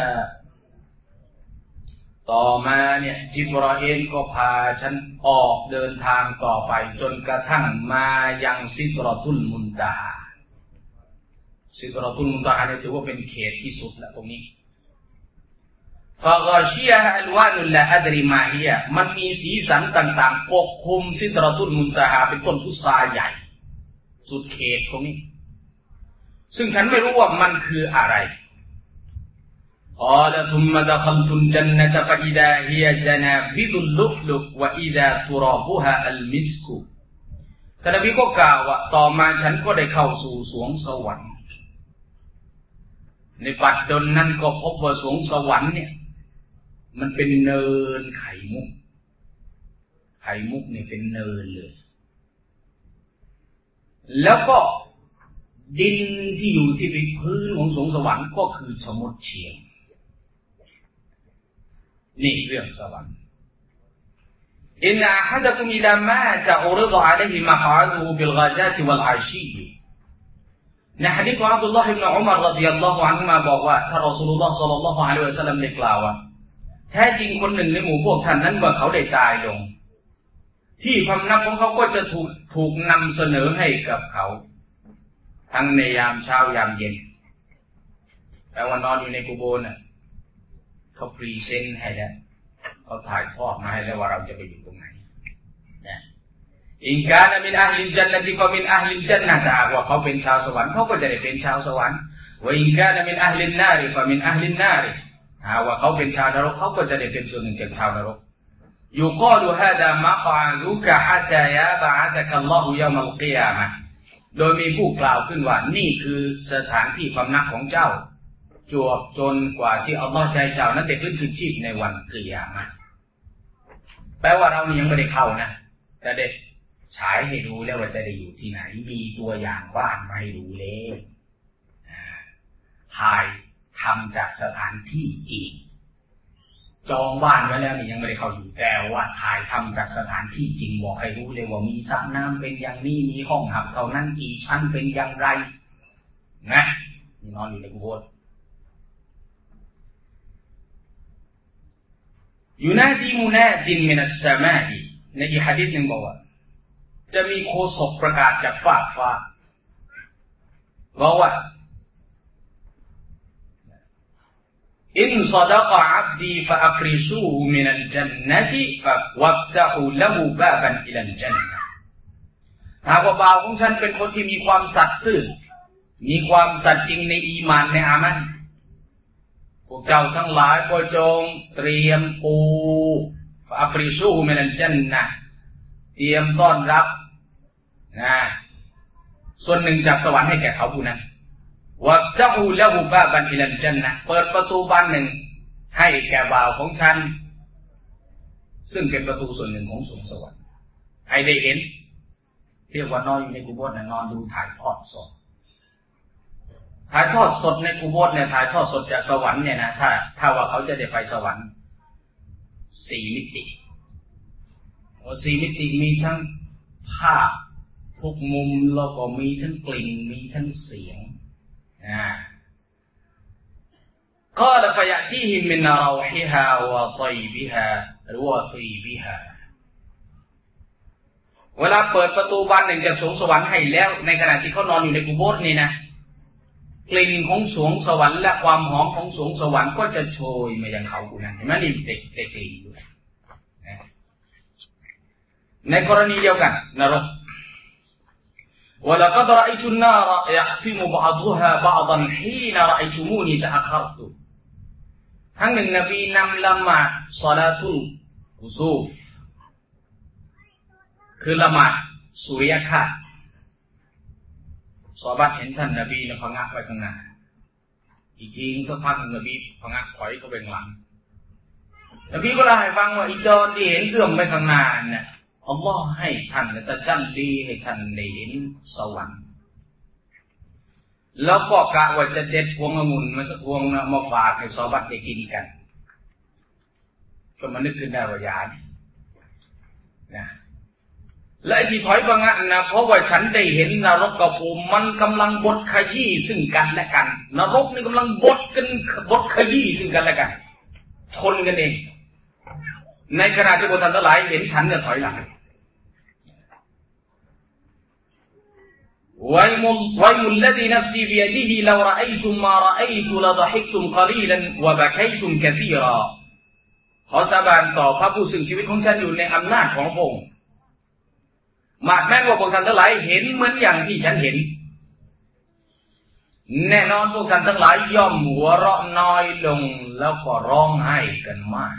ต่อมาเนี่ยจิบรออีลก็พาฉันออกเดินทางต่อไปจนกระทั่งมายังซิดรอตุลมุนตะฮาซิดรอตุลมุนตะฮาเนี่ยถือว่าเป็นเขตที่สุดแล้วตรงนี้ฟะฆาชิยะฮะอัลวานุลลาอัดริมาฮิยะมันมีสีสันต่างๆปกคลุมซิดรอตุลมุนตะฮาเป็นต้นพุทราใหญ่สุดเขตตรงนี้ซึ่งฉันไม่รู้ว่ามันคืออะไรقال ثم دخلت الجنة فإذا هي جنابذ اللؤلؤ وإذا ترابها المسك ท่านนบีก็กล่าวว่าต่อมาฉันก็ได้เข้าสู่สวงสวรรค์ในบัดดลนั้นก็พบว่าสวงสวรรค์เนี่ยมันเป็นเนินไข่มุกเนี่ยเป็นเนินเลยแล้วก็ดินที่อยู่ที่พื้นของสวงสวรรค์ก็คือชมดเฉียงนี่เรื่องสวรรค์อินนะอะฮัดะกุมอิซามาตะอุริฎอะลัยฮิมะกออดุบิลฆาดาติวัลอาชีในหะดีษของอับดุลลอฮ์อิบนุอุมัรรอฎิยัลลอฮุอันฮุมาบอกว่าท่านรอซูลุลลอฮ์ศ็อลลัลลอฮุอะลัยฮิวะซัลลัมได้กล่าวว่าแท้จริงคนหนึ่งในหมู่พวกท่านนั้นว่าเขาได้ตายลงที่พำนักของเขาก็จะถูกนำเสนอให้กับเขาทั้งในยามเช้ายามเย็นแต่ว่านอนอยู่ในกุโบร์น่ะเขาพรีเซนต์ให้แล้วเขาถ่ายทอดมาให้แล้วว่าเราจะไปอยู่ตรงไหนนะอินกานะมินอะห์ลิลญันนะติฟะมินอะห์ลิลญันนะฮ์ถ้าว่าเขาเป็นชาวสวรรค์เขาก็จะได้เป็นชาวสวรรค์วะอินกานะมินอะห์ลินนาริฟะมินอะห์ลินนาริถ้าว่าเขาเป็นชาวนรกเขาก็จะได้เป็นส่วนหนึ่งจากชาวนรกยุกาลุฮาดามะกอดุกะฮะตายะบะอะซะกัลลอฮุยอมัลกิยามะฮ์โดยมีผู้กล่าวขึ้นว่านี่คือสถานที่พำนักของเจ้าจวบจนกว่าที่อัลลอฮ์จะให้เจ้านั้นได้ฟื้นคืนชีพในวันกิยามะฮ์แปลว่าเรานี่ยังไม่ได้เข้านะแต่ได้ฉายให้ดูแล้วว่าจะได้อยู่ที่ไหนมีตัวอย่างบ้านมาให้ดูแล้วถ่ายทำจากสถานที่จริงจองบ้านไว้แล้วนี่ยังไม่ได้เข้าอยู่แต่ว่าถ่ายทำจากสถานที่จริงบอกให้รู้เลยว่ามีสระน้ำเป็นอย่างนี้มีห้องหับเท่านั้นกี่ชั้นเป็นอย่างไรนะนี่นอนอยู่ในกุโบร์ยูนาดีมุนาดินมินัสสมาอิในอีกหะดีษหนึ่งบอกว่าจะมีโฆษกประกาศจากฟากฟ้าบอกว่าอินซะดะกะอับดีฟะอัฟริซูฮุมินัลญันนะติฟะวัฟตะฮูละฮูบาบันอิลัลญันนะฮ์หากว่าบ่าวของฉันเป็นคนที่มีความสัตย์ซื่อมีความสัตย์จริงในอีหม่านในอามันพวกเจ้าทั้งหลายก็จงเตรียมปูฟะอัฟริซูฮุมินัลญันนะฮ์เตรียมต้อนรับนะส่วนหนึ่งจากสวรรค์ให้แก่เขาผู้นั้นวัฟตะฮูละฮูบาบันอิลัลญันนะฮ์เปิดประตูบานหนึ่งให้แก่บ่าวของฉันซึ่งเป็นประตูส่วนหนึ่งของสวงสวรรค์ให้ได้เห็นเรียกว่านอนอยู่ในกุโบร์นอนดูถ่ายทอดสดในกุโบร์เนี่ยถ่ายทอดสดจากสวรรค์เนี่ยนะถ้าว่าเขาจะได้ไปสวรรค์4 มิติ4 มิติมีทั้งภาพทุกมุมแล้วก็มีทั้งกลิ่นมีทั้งเสียงقال فيأتيهم من روحها وطيبها หรือว่าตีบิฮาเวลาเปิดประตูบานหนึ่งจากสวงสวรรค์ให้แล้วในขณะที่เขานอนอยู่ในกุโบร์นี่นะกลิ่นของสวงสวรรค์และความหอมของสวงสวรรค์ก็จะโชยมายังเขาผู้นั้นเห็นไหมนี่ได้กลิ่นด้วยในกรณีเดียวกันนรกولقد رأيت النار يحتم بعضها بعضا حين رأيتموني تأخرت ทั้งหนึ่งนบีนำละหมาดศอลาตุลกุซูฟคือละหมาดสุริยคราสซอฮาบะห์เห็นท่านนบีเนี่ยพงะไว้ข้างหน้าอีกทีสักพักนบีพงะถอยเข้าไปข้างหลังนบีก็เล่าให้ฟังว่าอีจอนที่เห็นเลื่อมไปข้างหน้าเนี่ยอัลลอฮ์ให้ท่านตะจัลลีให้ท่านได้เห็นสวรรค์แล้วก็กะว่าจะเด็ดพวงองุ่นมาสักพวงมาฝากให้ซอฮาบะห์ได้กินกันก็มานึกขึ้นได้ว่ายานะและที่ถอยบางอันนะเพราะว่าฉันได้เห็นนรกกับภูมิมันกำลังบดขยี้ซึ่งกันและกันนรกนี่กำลังบดขยี้ซึ่งกันและกันชนกันเองในขณะที่พวกท่านทั้งหลายเห็นฉันจะถอยหลังويم الذي نفسي بيده لو رأيتم ما رأيت لضحكتم قليلا وبكيتم كثيرا ขอสาบานต่อพระผู้ซึ่งชีวิตของฉันอยู่ในอำนาจของพระองค์หากแม้ว่าพวกท่านทั้งหลายเห็นเหมือนอย่างที่ฉันเห็นแน่นอนพวกท่านทั้งหลายย่อมหัวเราะน้อยลงแล้วก็ร้องไห้กันมาก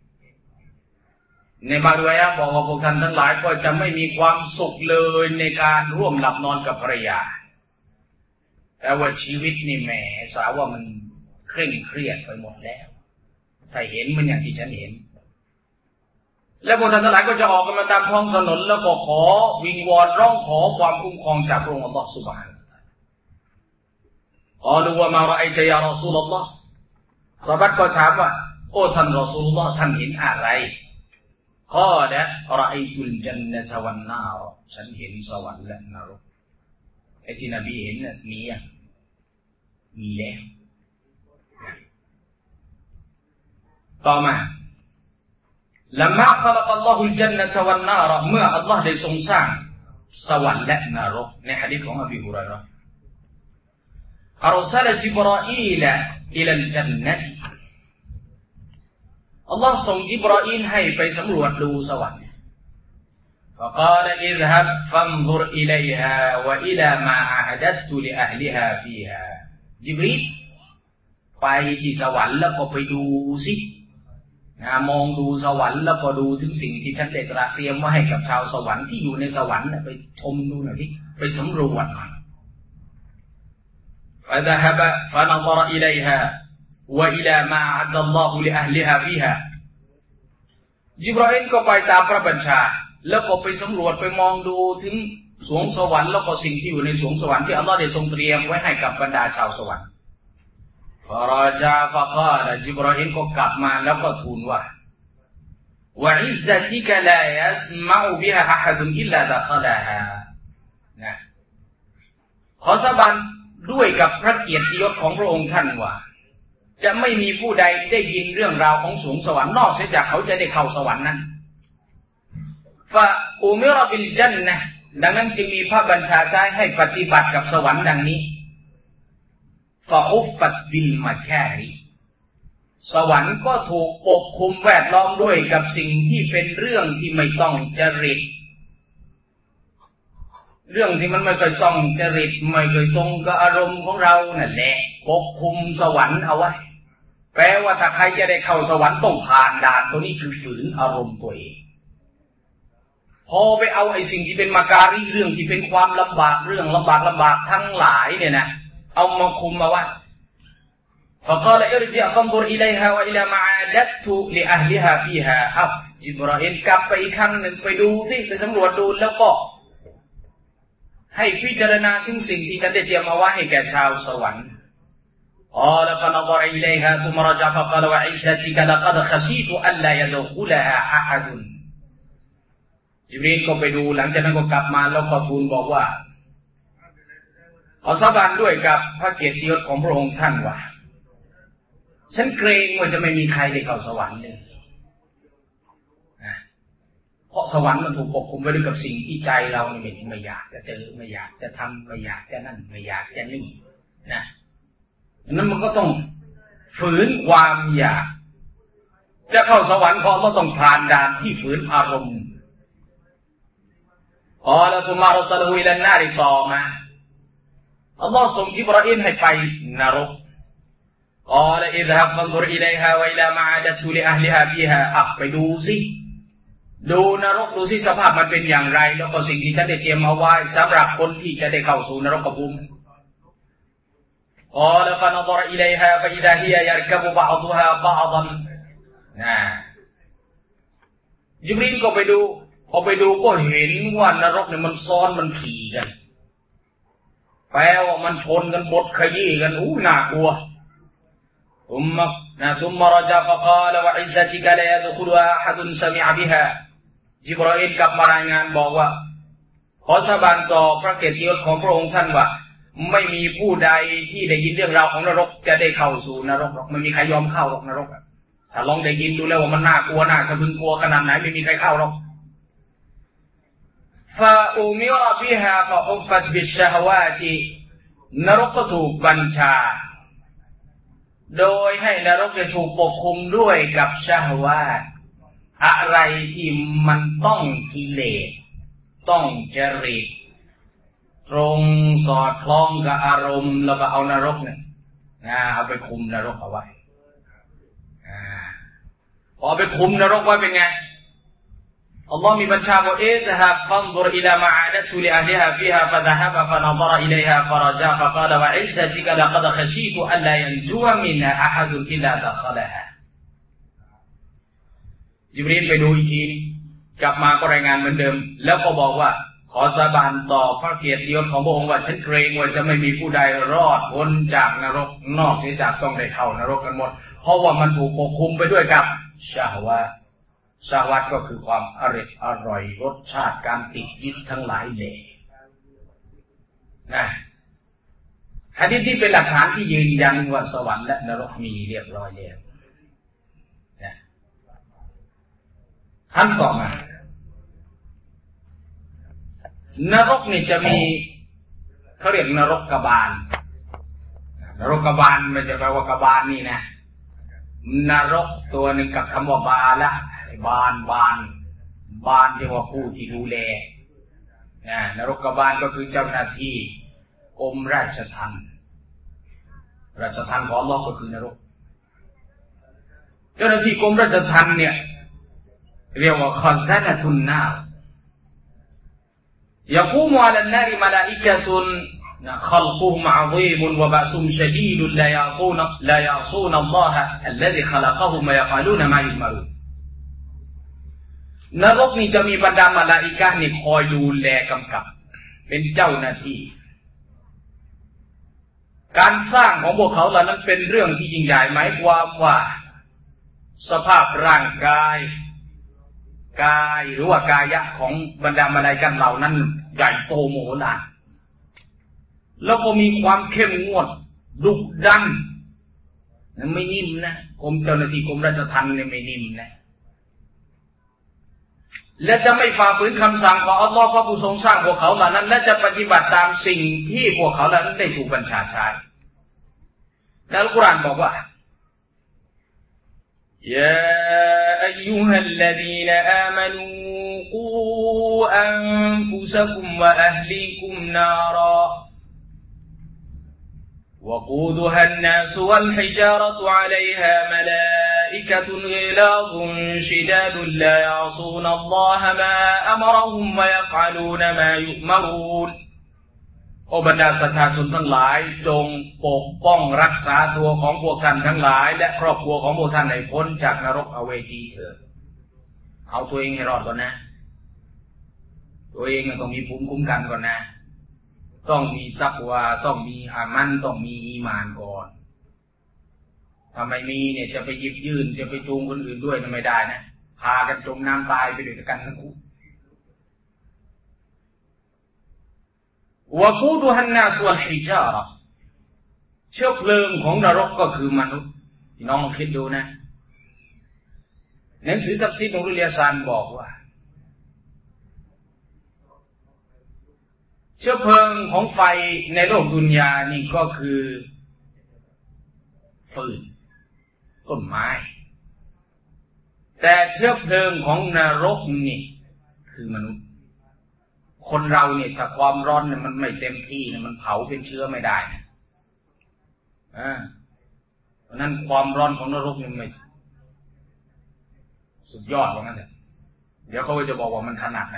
ในบางเรื่องบอกว่าพวกท่านทั้งหลายก็จะไม่มีความสุขเลยในการร่วมหลับนอนกับภรรยาแต่ว่าชีวิตนี่แหมสาวว่ามันเคร่งเครียดไปหมดแล้วถ้าเห็นมันอย่างที่ฉันเห็นแล้วพวกท่านทั้งหลายก็จะออกกันมาตามท้องถนนแล้วก็ขอวิงวอนร้องขอความคุ้มครองจากพระองค์อัลลอฮฺซุบฮานะฮูวะตะอาลาอัลลอฮฺว่ามาเราไอจะยารอซูลุลลอฮฺซอฮาบะห์ก็ถามว่าโอ้ท่านรอซูลุลลอฮฺท่านเห็นอะไรข้อนะรอไอตุลจันนะตะวันนารฉันเห็นสวรรค์และนรกไอ้ที่นบีเห็นน่ะมีอ่ะมีแล้วต่อมาลัมมาขลักอัลลอฮุลญันนะฮ์วันนารเมื่ออัลลอฮ์ได้ทรงสร้างสวรรค์และนรกในหะดีษของอบีฮุรอยเราะห์อัรซะลจิบราอีลอิลัลญันนะฮ์อัลลอฮ์ส่งจิบราอีลให้ไปสำรวจดูสวรรค์فقال اذهب فانظر إليها وإلى ما أعددت لأهلها فيها จิบรีลไปที่สวรรค์แล้วก็ไปดูสิมองดูสวรรค์แล้วก็ดูถึงสิ่งที่ฉันได้เตรียมไว้ให้กับชาวสวรรค์ที่อยู่ในสวรรค์ไปชมดูหน่อยดิไปสำรวจหน่อย فذهب فنظر إليها وإلى ما أعد الله لأهلها فيها จิบราอีลก็ไปตามพระบัญชาแล้วก็ไปสำรวจไปมองดูถึงสวงสวรรค์แล้วก็สิ่งที่อยู่ในสวงสวรรค์ที่อัลลอฮ์ได้ทรงเตรียมไว้ให้กับบรรดาชาวสวรรค์ฟาราจาฟะกาลจิบราอีลก็กลับมาแล้วก็ทูลว่าวะอิซซะติกะลายัสมะอุบิฮะอะฮัดุนอิลลาดะคอลาฮานะขอสาบานด้วยกับพระเกียรติยศของพระองค์ท่านว่าจะไม่มีผู้ใดได้ยินเรื่องราวของสวงสวรรค์นอกเสียจากเขาจะได้เข้าสวรรค์นั้นฟะอุมิรบิลญันนะห์ดังนั้นจึงมีพระบัญชาใช้ให้ปฏิบัติกับสวรรค์ดังนี้ฟะฮุฟฟัตบิลมะคาริสวรรค์ก็ถูกปกคลุมแวดล้อมด้วยกับสิ่งที่เป็นเรื่องที่ไม่ต้องจริตเรื่องที่มันไม่เคยต้องจริตไม่เคยตรงกับอารมณ์ของเรานั่นแหละปกคลุมสวรรค์เอาไว้แปลว่าถ้าใครจะได้เข้าสวรรค์ต้องผ่านด่านตัวนี้คือฝืนอารมณ์ตัวเองพอไปเอาไอ้สิ่งที่เป็นมาการิเรื่องที่เป็นความลำบากเรื่องลำบากทั้งหลายเนี่ยนะเอามาคุมมาไว้فقال ارجع فانظر إليها وإلى ما أعددت لأهلها فيها จิบราอีลกลับไปอีกครั้งหนึ่งไปดูสิไปสำรวจดูแล้วก็ให้พิจารณาถึงสิ่งที่ฉันได้เตรียมเอาไว้ให้แก่ชาวสวรรค์قال فنظر إليها ثم رجع فقال وعزتك لقد خشيت ألا يدخلها أحد จิบรีลก็ไปดูหลังจากนั้นก็กลับมาแล้วก็ทูลบอกว่าขอสาบานด้วยกับพระเกียรติยศของพระองค์ท่านว่าฉันเกรงว่าจะไม่มีใครได้เข้าสวรรค์เลยนะเพราะสวรรค์มันถูกปกคลุมไว้ด้วยกับสิ่งที่ใจเราไม่อยากจะเจอไม่อยากจะทำไม่อยากจะนั่นไม่อยากจะนี่นะดังนั้นมันก็ต้องฝืนความอยากจะเข้าสวรรค์เพราะต้องผ่านด่านที่ฝืนอารมณ์แล้วทุมารัสลูอิลันนาริต่อมาอัลลอฮ์ส่งจิบราอีลให้ไปนรกقال اذهب فانظر إليها وإلى ما أعددت لأهلها فيها ไปดูสิดูนรกดูสิสภาพมันเป็นอย่างไรแล้วก็สิ่งที่ฉันได้เตรียมเอาไว้สำหรับคนที่จะได้เข้าสู่นรกภูมิ قال فنظر إليها فإذا هي يركب بعضها بعضا จิบรีลก็ไปดูพอไปดูก็เห็นว่านรกเนี่ยมันซ้อนมันขี่กันแปลว่ามันชนกันบดขยี้กันน่ากลัวثم رجع فقال وعزتك لا يدخلها أحد سمع بها จิบราอีลกลับมารายงานบอกว่าขอสาบานต่อพระเกียรติยศของพระองค์ท่านว่าไม่มีผู้ใดที่ได้ยินเรื่องราวของนรกจะได้เข้าสู่นรกหรอกไม่มีใครยอมเข้าหรอกนรกถ้าลองได้ยินดูแล้วว่ามันน่ากลัวน่าสะพรึงกลัวขนาดไหนไม่มีใครเข้าหรอกفأمر بها فحفت بالشهوات นรกก็ถูกบัญชาโดยให้นรกจะถูกปกคลุมด้วยกับชะฮวาตอะไรที่มันต้องกิเลสต้องจริตตรงสอดคล้องกับอารมณ์แล้วก็เอานรกเนี่ยเอาไปคุมนรกเอาไว้พอไปคุมนรกไว้เป็นไงอัลลอฮ์มีบัญชาบอกاذهب فانظر إلى ما أعددت لأهلها فيها فذهب فنظر إليها فرجع فقال وعزتك لقد خشيت ألا ينجو منها أحد إلا دخلها จิบรีลไปดูอีกทีกลับมาก็รายงานเหมือนเดิมแล้วก็บอกว่าขอสาบานต่อพระเกียรติยศของพระองค์ว่าฉันเกรงว่าจะไม่มีผู้ใดรอดพ้นจากนรกนอกเสียจากต้องได้เข้านรกกันหมดเพราะว่ามันถูกปกคลุมไปด้วยกับชะฮวาตชะฮวาตก็คือความอร่อยรสชาติการติดยึดทั้งหลายแหล่นะหะดีษที่เป็นหลักฐานที่ยืนยันว่าสวรรค์และนรกมีเรียบร้อยแล้วนะท่านต่อมานรกนี่จะมีเขาเรียกนรกกบาลนรกกบาลมันจะแปลว่ากบาลนี่นะนรกตัวหนึ่งกับคำว่าบาละบานที่ว่าผู้ที่ดูแลนรกกบาลก็คือเจ้าหน้าที่กรมราชทัณฑ์ของอัลเลาะห์ก็คือนรกเจ้าหน้าที่กรมราชทัณฑ์เนี่ยเรียกว่าคอซานะตุนนารيقوم على النار ملائكة خلقهم عظيم وبأسهم شديد لا يعصون الله الذي خلقهم ويفعلون ما يؤمرون นรกนี่จะมีบรรดามาลาอิกะห์นี่คอยดูแลกำกับเป็นเจ้าหน้าที่การสร้างของพวกเขาเหล่านั้นเป็นเรื่องที่ยิ่งใหญ่หมายความว่าสภาพร่างกายหรือว่ากายะของบรรดามาลาอิกะห์เหล่านั้นใหญ่โตโมโหลานแล้วก็มีความเข้มงวดดุดันไม่นิ่มนะกรมเจ้าหน้าที่กรมราชทัณฑ์เนี่ยไม่นิ่มนะและจะไม่ฝ่าฝืนคำสั่งของอัลลอฮ์พระผู้ทรงสร้างพวกเขาเหล่านั้นและจะปฏิบัติตามสิ่งที่พวกเขาเหล่านั้นได้ถูกบัญชาใช้และอัลกุรอานบอกว่ายาอัยยูฮัลลซีนอามานูกูอันฟุซะกุมวะอะห์ลีกุมนารา وقودها الناس والحجارة عليها ملائكة غلاظ شداد لا يعصون الله ما أمرهم ويفعلون ما يؤمرون โอบรรดาประชาชนทั้งหลายจงปกป้องรักษาตัวของพวกท่านทั้งหลายและครอบครัวของพวกท่านให้พ้นจากนรกอเวจีเถิดเอาตัวเองให้รอดก่อนนะตัวเองต้องมีภูมิคุ้มกันก่อนนะต้องมีตักวาต้องมีอามันต้องมีอีหม่านก่อนถ้าไม่มีเนี่ยจะไปหยิบยื่นจะไปจูงคนอื่นด้วยไม่ได้นะพากันจมน้ำตายไปด้วยกันทั้งคู่วะกูตุฮันนาสวัลฮิจาระเชื้อเพลิงของนรกก็คือมนุษย์พี่น้องลองคิดดูนะหนังสือตัฟซีรของรุลยาซานบอกว่าเชื้อเพลิงของไฟในโลกดุนยานี่ก็คือฟืนต้นไม้แต่เชื้อเพลิงของนรกนี่คือมนุษย์คนเราเนี่ยถ้าความร้อนเนี่ยมันไม่เต็มที่เนี่ยมันเผาเป็นเชื้อไม่ได้นะเพราะนั้นความร้อนของนรกนี่ไม่สุดยอดว่างั้นเถอะเดี๋ยวเขาจะบอกว่ามันขนาดไหน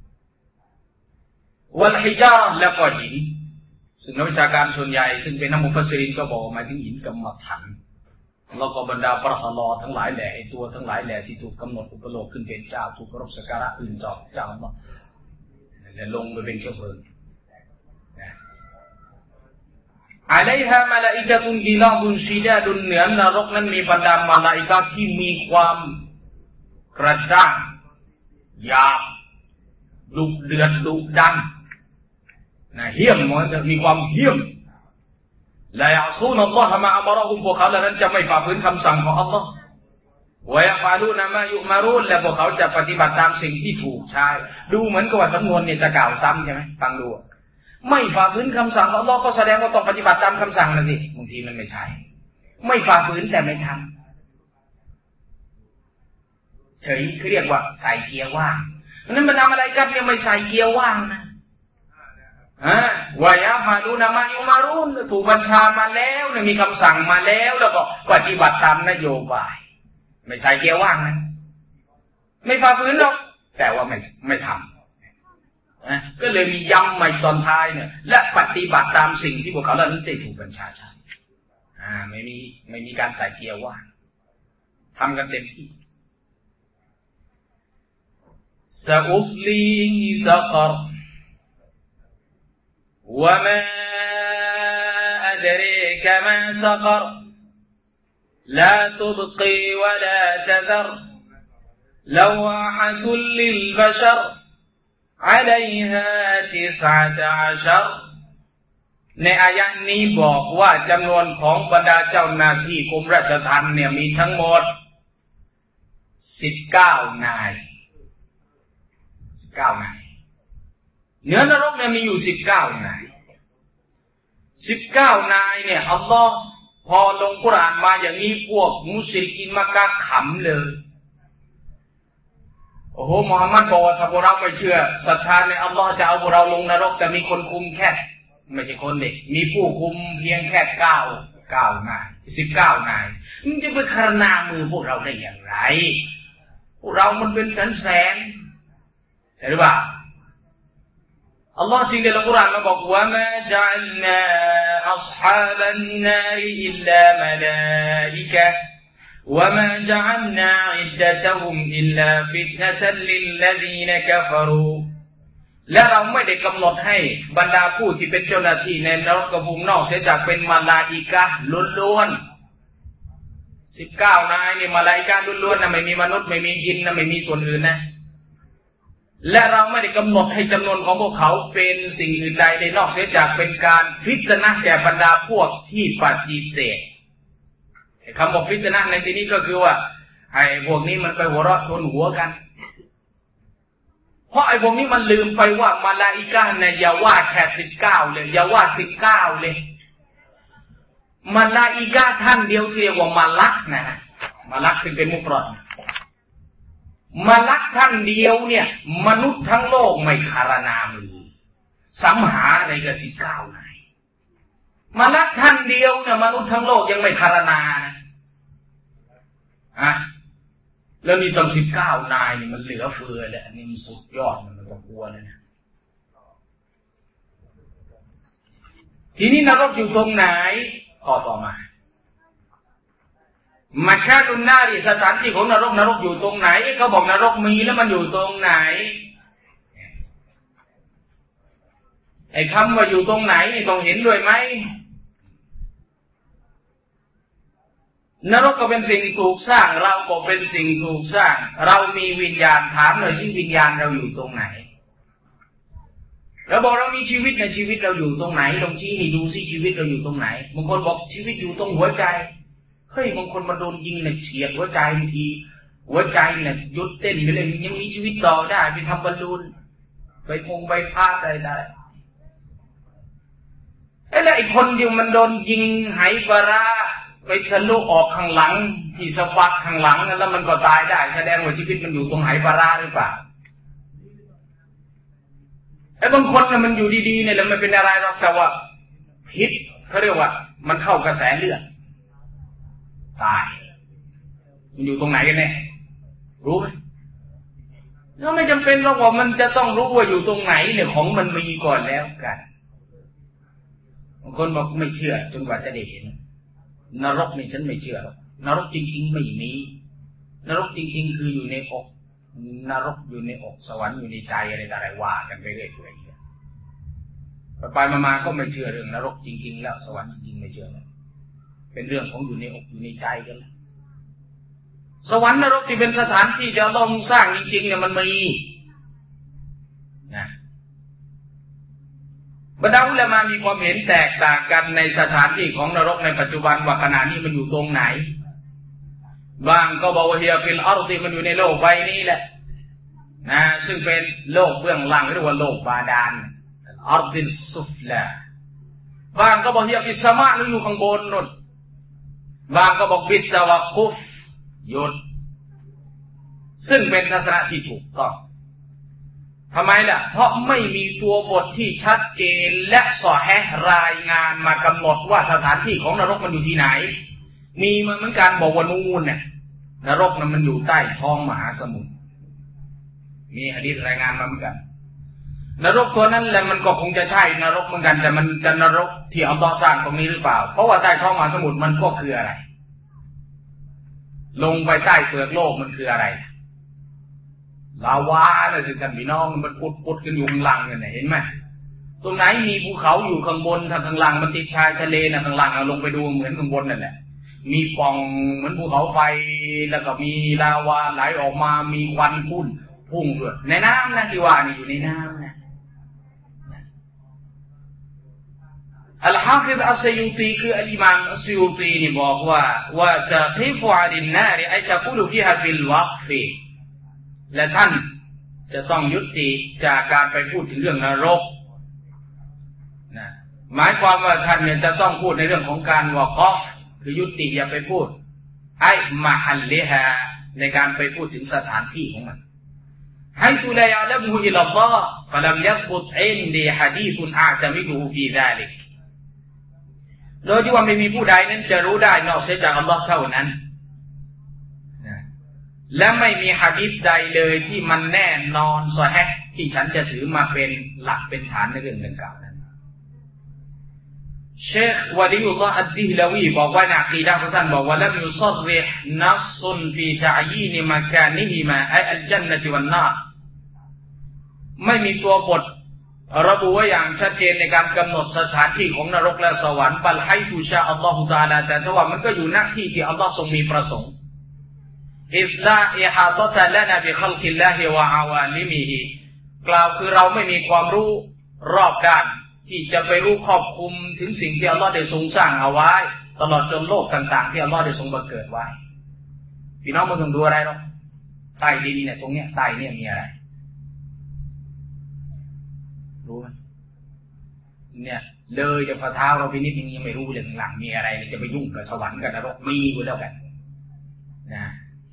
วัลฮิจาระและก็หินซึ่งนักวิชาการส่วนใหญ่ซึ่งเป็นนักมุฟัสซิรินก็บอกหมายถึงหินกรรมฐานแล้วก็บรรดาปรสลอทั้งหลายแหล่ไอ้ตัวทั้งหลายแหล่ที่ถูกกำหนดอุปโลกขึ้นเป็นเจ้าถูกเคารพสักการะอื่นเจ้ามาและลงไปเป็นเชื้อเพลิงอะลัยฮามาลาอิกะตุนกิลาบุนชิดาดุนเหนือนรกนั้นมีบรรดามาลาอิกะห์ที่มีความกระด้างหยาบดุเดือดดุดันเหี้ยมมันจะมีความเหี้ยมลายาซูนอัลลอฮ์มาอัมรอฮุมพวกเขาเหล่านั้นจะไม่ฝ่าฝืนคำสั่งของอัลลอฮ์วะยะฟาลูนะมายุมารูนและพวกเขาจะปฏิบัติตามสิ่งที่ถูกใช้ดูเหมือนกับว่าสำนวนเนี่ยจะกล่าวซ้ำใช่ไหมฟังดูไม่ฝ่าฝืนคำสั่งของอัลลอฮ์ก็แสดงว่าต้องปฏิบัติตามคำสั่งนะสิบางทีมันไม่ใช่ไม่ฝ่าฝืนแต่ไม่ทำเฉยคือเรียกว่าใส่เกียร์ว่างนั้นมันทำอะไรกันเนี่ยไม่ใส่เกียร์ว่างนะวายาฟาลูนามายุมารุนถูกบัญชามาแล้วเนี่ยมีคำสั่งมาแล้วแล้วก็ปฏิบัติตามนโยบายไม่ใส่เกียร์ว่างนะไม่ฝ่าฝืนหรอกแต่ว่าไม่ทำก็เลยมีย้ำใหม่ตอนท้ายเนี่ยและปฏิบัติตามสิ่งที่พวกเขาเหล่านั้นได้ถูกบัญชาใช้ไม่มีการใส่เกียร์ว่างทำกันเต็มที่سأصليه سقر وما أدريك ما سقر لا تبقي ولا تذر لواحة للبشر عليها 19 ในอายะนี้บอกว่าจำนวนของบรรดาเจ้าหน้าที่กรมราชทัณฑ์เนี่ยมีทั้งหมด19 นายเหนือนรกเนี่ยมีอยู่19 นาย19 นายเนี่ยอัลลอฮ์พอลงกุรอานมาอย่างนี้พวกมุชริกีนมักกะห์ขำเลยโอ้โหมุฮัมมัดบอกว่าถ้าพวกเราไม่เชื่อศรัทธาในอัลลอฮ์จะเอาพวกเราลงนรกแต่มีคนคุมแค่ไม่ใช่คนเด็กมีผู้คุมเพียงแค่9 นาย19 นายมันจะไปคารนามือพวกเราได้อย่างไรพวกเรามันเป็นแสนเห็นหรือเปล่าอัลลอฮ์จึงได้ลงกุรอานมาบอกว่ามาจัลนาอัศฮาบันนาริอิลลามะลาอิกะฮ์วะมาจัลนาอิดดะตะฮุมอิลลาฟิตนะตัลลิลลซีนะกัฟรูและเราไม่ได้กำหนดให้บรรดาผู้ที่เป็นเจ้าหน้าที่ในนรกภูมินอกเสียจากเป็นมลาอิกะฮ์ล้วนๆ19 นายนี่มลาอิกะฮ์ล้วนๆนะไม่มีมนุษย์ไม่มียินนะไม่มีส่วนอื่นนะและเราไม่ได้กำหนดให้จำนวนของพวกเขาเป็นสิ่งอื่นใดในนอกเสียจากเป็นการฟิตนะห์แก่บรรดาพวกที่ปฏิเสธคำว่าฟิตนะห์ในที่นี้ก็คือว่าไอ้พวกนี้มันไปหัวเราะชนหัวกันเพราะไอ้พวกนี้มันลืมไปว่ามลาอิกะฮ์เนี่ยอย่าว่าแค่19เลยอย่าว่า19เลยมลาอิกะฮ์ท่านเดียวที่เรียกว่ามาลักนะมาลักซึ่งเป็นมุฟรอดมลักท่านเดียวเนี่ยมนุษย์ทั้งโลกไม่คารนามือสัมหาในกระ19 นายมลักท่านเดียวเนี่ยมนุษย์ทั้งโลกยังไม่คารนาแล้วมีตั้ง19 นายนี่มันเหลือเฟือเลยอันนี้มันสุดยอดมันต้องกลัวเลยนะทีนี้นรกอยู่ตรงไหนข้อต่อมามักกะตุนนารีสถานที่ของนรกอยู่ตรงไหนเขาบอกนรกมีแล้วมันอยู่ตรงไหนไอ้คำว่าอยู่ตรงไหนนี่ต้องเห็นด้วยไหมนรกก็เป็นสิ่งถูกสร้างเราก็เป็นสิ่งถูกสร้างเรามีวิญญาณถามหน่อยสิวิญญาณเราอยู่ตรงไหนเราบอกเรามีชีวิตในชีวิตเราอยู่ตรงไหนลองชี้ให้ดูสิชีวิตเราอยู่ตรงไหนบางคนบอกชีวิตอยู่ตรงหัวใจเฮ้ยบางคนมาโดนยิงเนี่ยเฉียดหัวใจบางทีหัวใจเนี่ยหยุดเต้นไปเลยยังมีชีวิตต่อได้ไปทำบอลลูนไปไปพาดอะไรได้แล้วไอ้คนที่มันโดนยิงไหปลาร้าไปทะลุออกข้างหลังที่สะบักข้างหลังแล้วมันก็ตายได้แสดงว่าชีวิตมันอยู่ตรงไหปลาร้าหรือเปล่าไอ้บางคนเนี่ยมันอยู่ดีๆเนี่ยแล้วไม่เป็นอะไรหรอกแต่ว่าพิษเขาเรียกว่ามันเข้ากระแสเลือดตายมันอยู่ตรงไหนกันแน่รู้ไหมก็ไม่จำเป็นหรอกว่ามันจะต้องรู้ว่าอยู่ตรงไหนเนี่ยของมันมีก่อนแล้วกันบางคนบอกไม่เชื่อจนกว่าจะได้เห็นนรกนี่ฉันไม่เชื่อนรกจริงๆไม่มีนรกจริงๆคืออยู่ในอกนรกอยู่ในอกสวรรค์อยู่ในใจอะไรว่ากันไปเรื่อยๆไปมาก็ไม่เชื่อเรื่องนรกจริงๆแล้วสวรรค์จริงๆไม่เชื่อแล้วเป็นเรื่องของอยู่ในอกอยู่ในใจกันแล้วสวรรค์นรกที่เป็นสถานที่ที่อัลเลาะห์สร้างจริงๆเนี่ยมันมีนะบรรดาอุลามะมีความเห็นแตกต่างกันในสถานที่ของนรกในปัจจุบันว่าขณะนี้มันอยู่ตรงไหนบางก็บอกว่าเฮียฟิลอาร์ฎมันอยู่ในโลกใบนี้แหละนะซึ่งเป็นโลกเบื้องล่างเรียกว่าโลกบาดาลอาร์ฎิลซุฟลาบางก็บอกเฮียฟิสสมาอยู่ข้างบนนู่นบางก็บอกบิดตะวักกุฟหยุดซึ่งเป็นทัศนะที่ถูกต้องทำไมล่ะเพราะไม่มีตัวบทที่ชัดเจนและซอฮีฮ์รายงานมากำหนดว่าสถานที่ของนรกมันอยู่ที่ไหนมีมาเหมือนกันบอกว่านู่นเนี่ยนรกนั้นมันอยู่ใต้ท้องมหาสมุทรมีหะดีษรายงานมาเหมือนกันนรกตัวนั้นแหละมันก็คงจะใช่นรกเหมือนกันแต่มันจะนรกที่อัลเลาะห์สร้างตรงนี้หรือเปล่าเพราะว่าใต้ท้องมหาสมุทรมันก็คืออะไรลงไปใต้เปลือกโลกมันคืออะไรลาวาน่ะสิท่านพี่น้องมันปุดๆกันอยู่ข้างล่างนั่นน่ะเห็นไหมตรงไหนมีภูเขาอยู่ข้างบนถ้าข้างล่างมันติดชายทะเลน่ะข้างล่างเอาลงไปดูเหมือนข้างบนนั่นแหละมีปล่องเหมือนภูเขาไฟแล้วก็มีลาวาไหลออกมามีควันพุ่งด้วยในน้ำนะที่ว่านี่อยู่ในน้ำนะอัลฮาฟิซอัสซียูตีคืออัลอิมามอัสซียูตีนี่บอกว่าจะกิฟอะลินนาริไอจะกูลุฟีฮะฟิลวักฟีและท่านจะต้องยุติจากการไปพูดถึงเรื่องนรกนะหมายความว่าท่านเนี่ยจะต้องพูดในเรื่องของการวะกอฟคือยุติอย่าไปพูดไอมะฮัลลิฮาในการไปพูดถึงสถานที่ของมันให้ตุลายะละมุอิลลัลลอฮ์ฟะลัมยัฟุตอินดีหะดีษอะตะมิดุฟีซาลิกโดยที่ว่าไม่มีผู้ใดนั้นจะรู้ได้นอกจากอัลลอฮ์เท่านั้นและไม่มีหะดีษใดเลยที่มันแน่นอนซอฮีฮ์ที่ฉันจะถือมาเป็นหลักเป็นฐานในเรื่องดังกล่าวนั้นเชควะลีอุลลอฮ์อัดดิฮลาวีบอกว่าในอะกีดะห์ของท่านบอกว่าลัมยุศริฮ์นัสซุนฟีตะอยีนมะกานิฮิมาอัลญันนะติวันนารไม่มีตัวบทระบุไว้อย่างชัดเจนในการกำหนดสถานที่ของนรกและสวรรค์บัลไฮตุชาอัลลอฮุตะอาลาแต่ถ้าว่ามันก็อยู่ณที่ที่อัลลอฮ์ทรงมีประสงค์อิซลาอิฮาตะตะลานะบิคัลกิลลาฮิวะอาวาลิมิฮิกล่าวคือเราไม่มีความรู้รอบด้านที่จะไปรู้ครอบคลุมถึงสิ่งที่อัลลอฮ์ได้ทรงสร้างเอาไว้ตลอดจนโลกต่างๆที่อัลลอฮ์ได้ทรงบังเกิดไว้พี่น้องมาถึงดูอะไรหรอใต้ดินเนี่ยตรงเนี้ยใต้เนี่ยมีอะไรรู้ไหมเนี่ยเลยจากฝ่าเท้าเราไปนิดนึงยังไม่รู้เลยข้างหลังมีอะไรจะไปยุ่งกับสวรรค์กับนรกมีอยู่แล้วกันนะ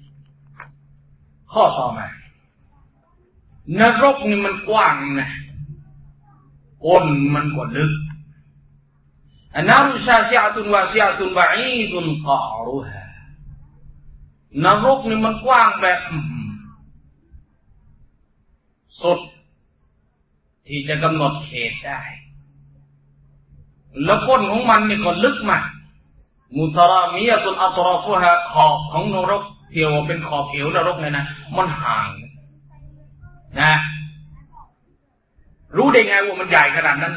ข้อต่อมานรกนี่มันกว้างนะก้นมันก็ลึกอันนารุชาซิอะตุนวาซิอะตุนบะอีดุนกอรุฮานรกนี่มันกว้างแบบสุดที่จะกำหนดเขตได้แล้วก้นของมันนี่ก็ลึกมากมุตรามียะตุนอัตราฟุฮะขอบของนรกเที่ยวเป็นขอบเอวนรกเลยนะมันห่างนะรู้ได้ไงว่ามันใหญ่ขนาดนั้น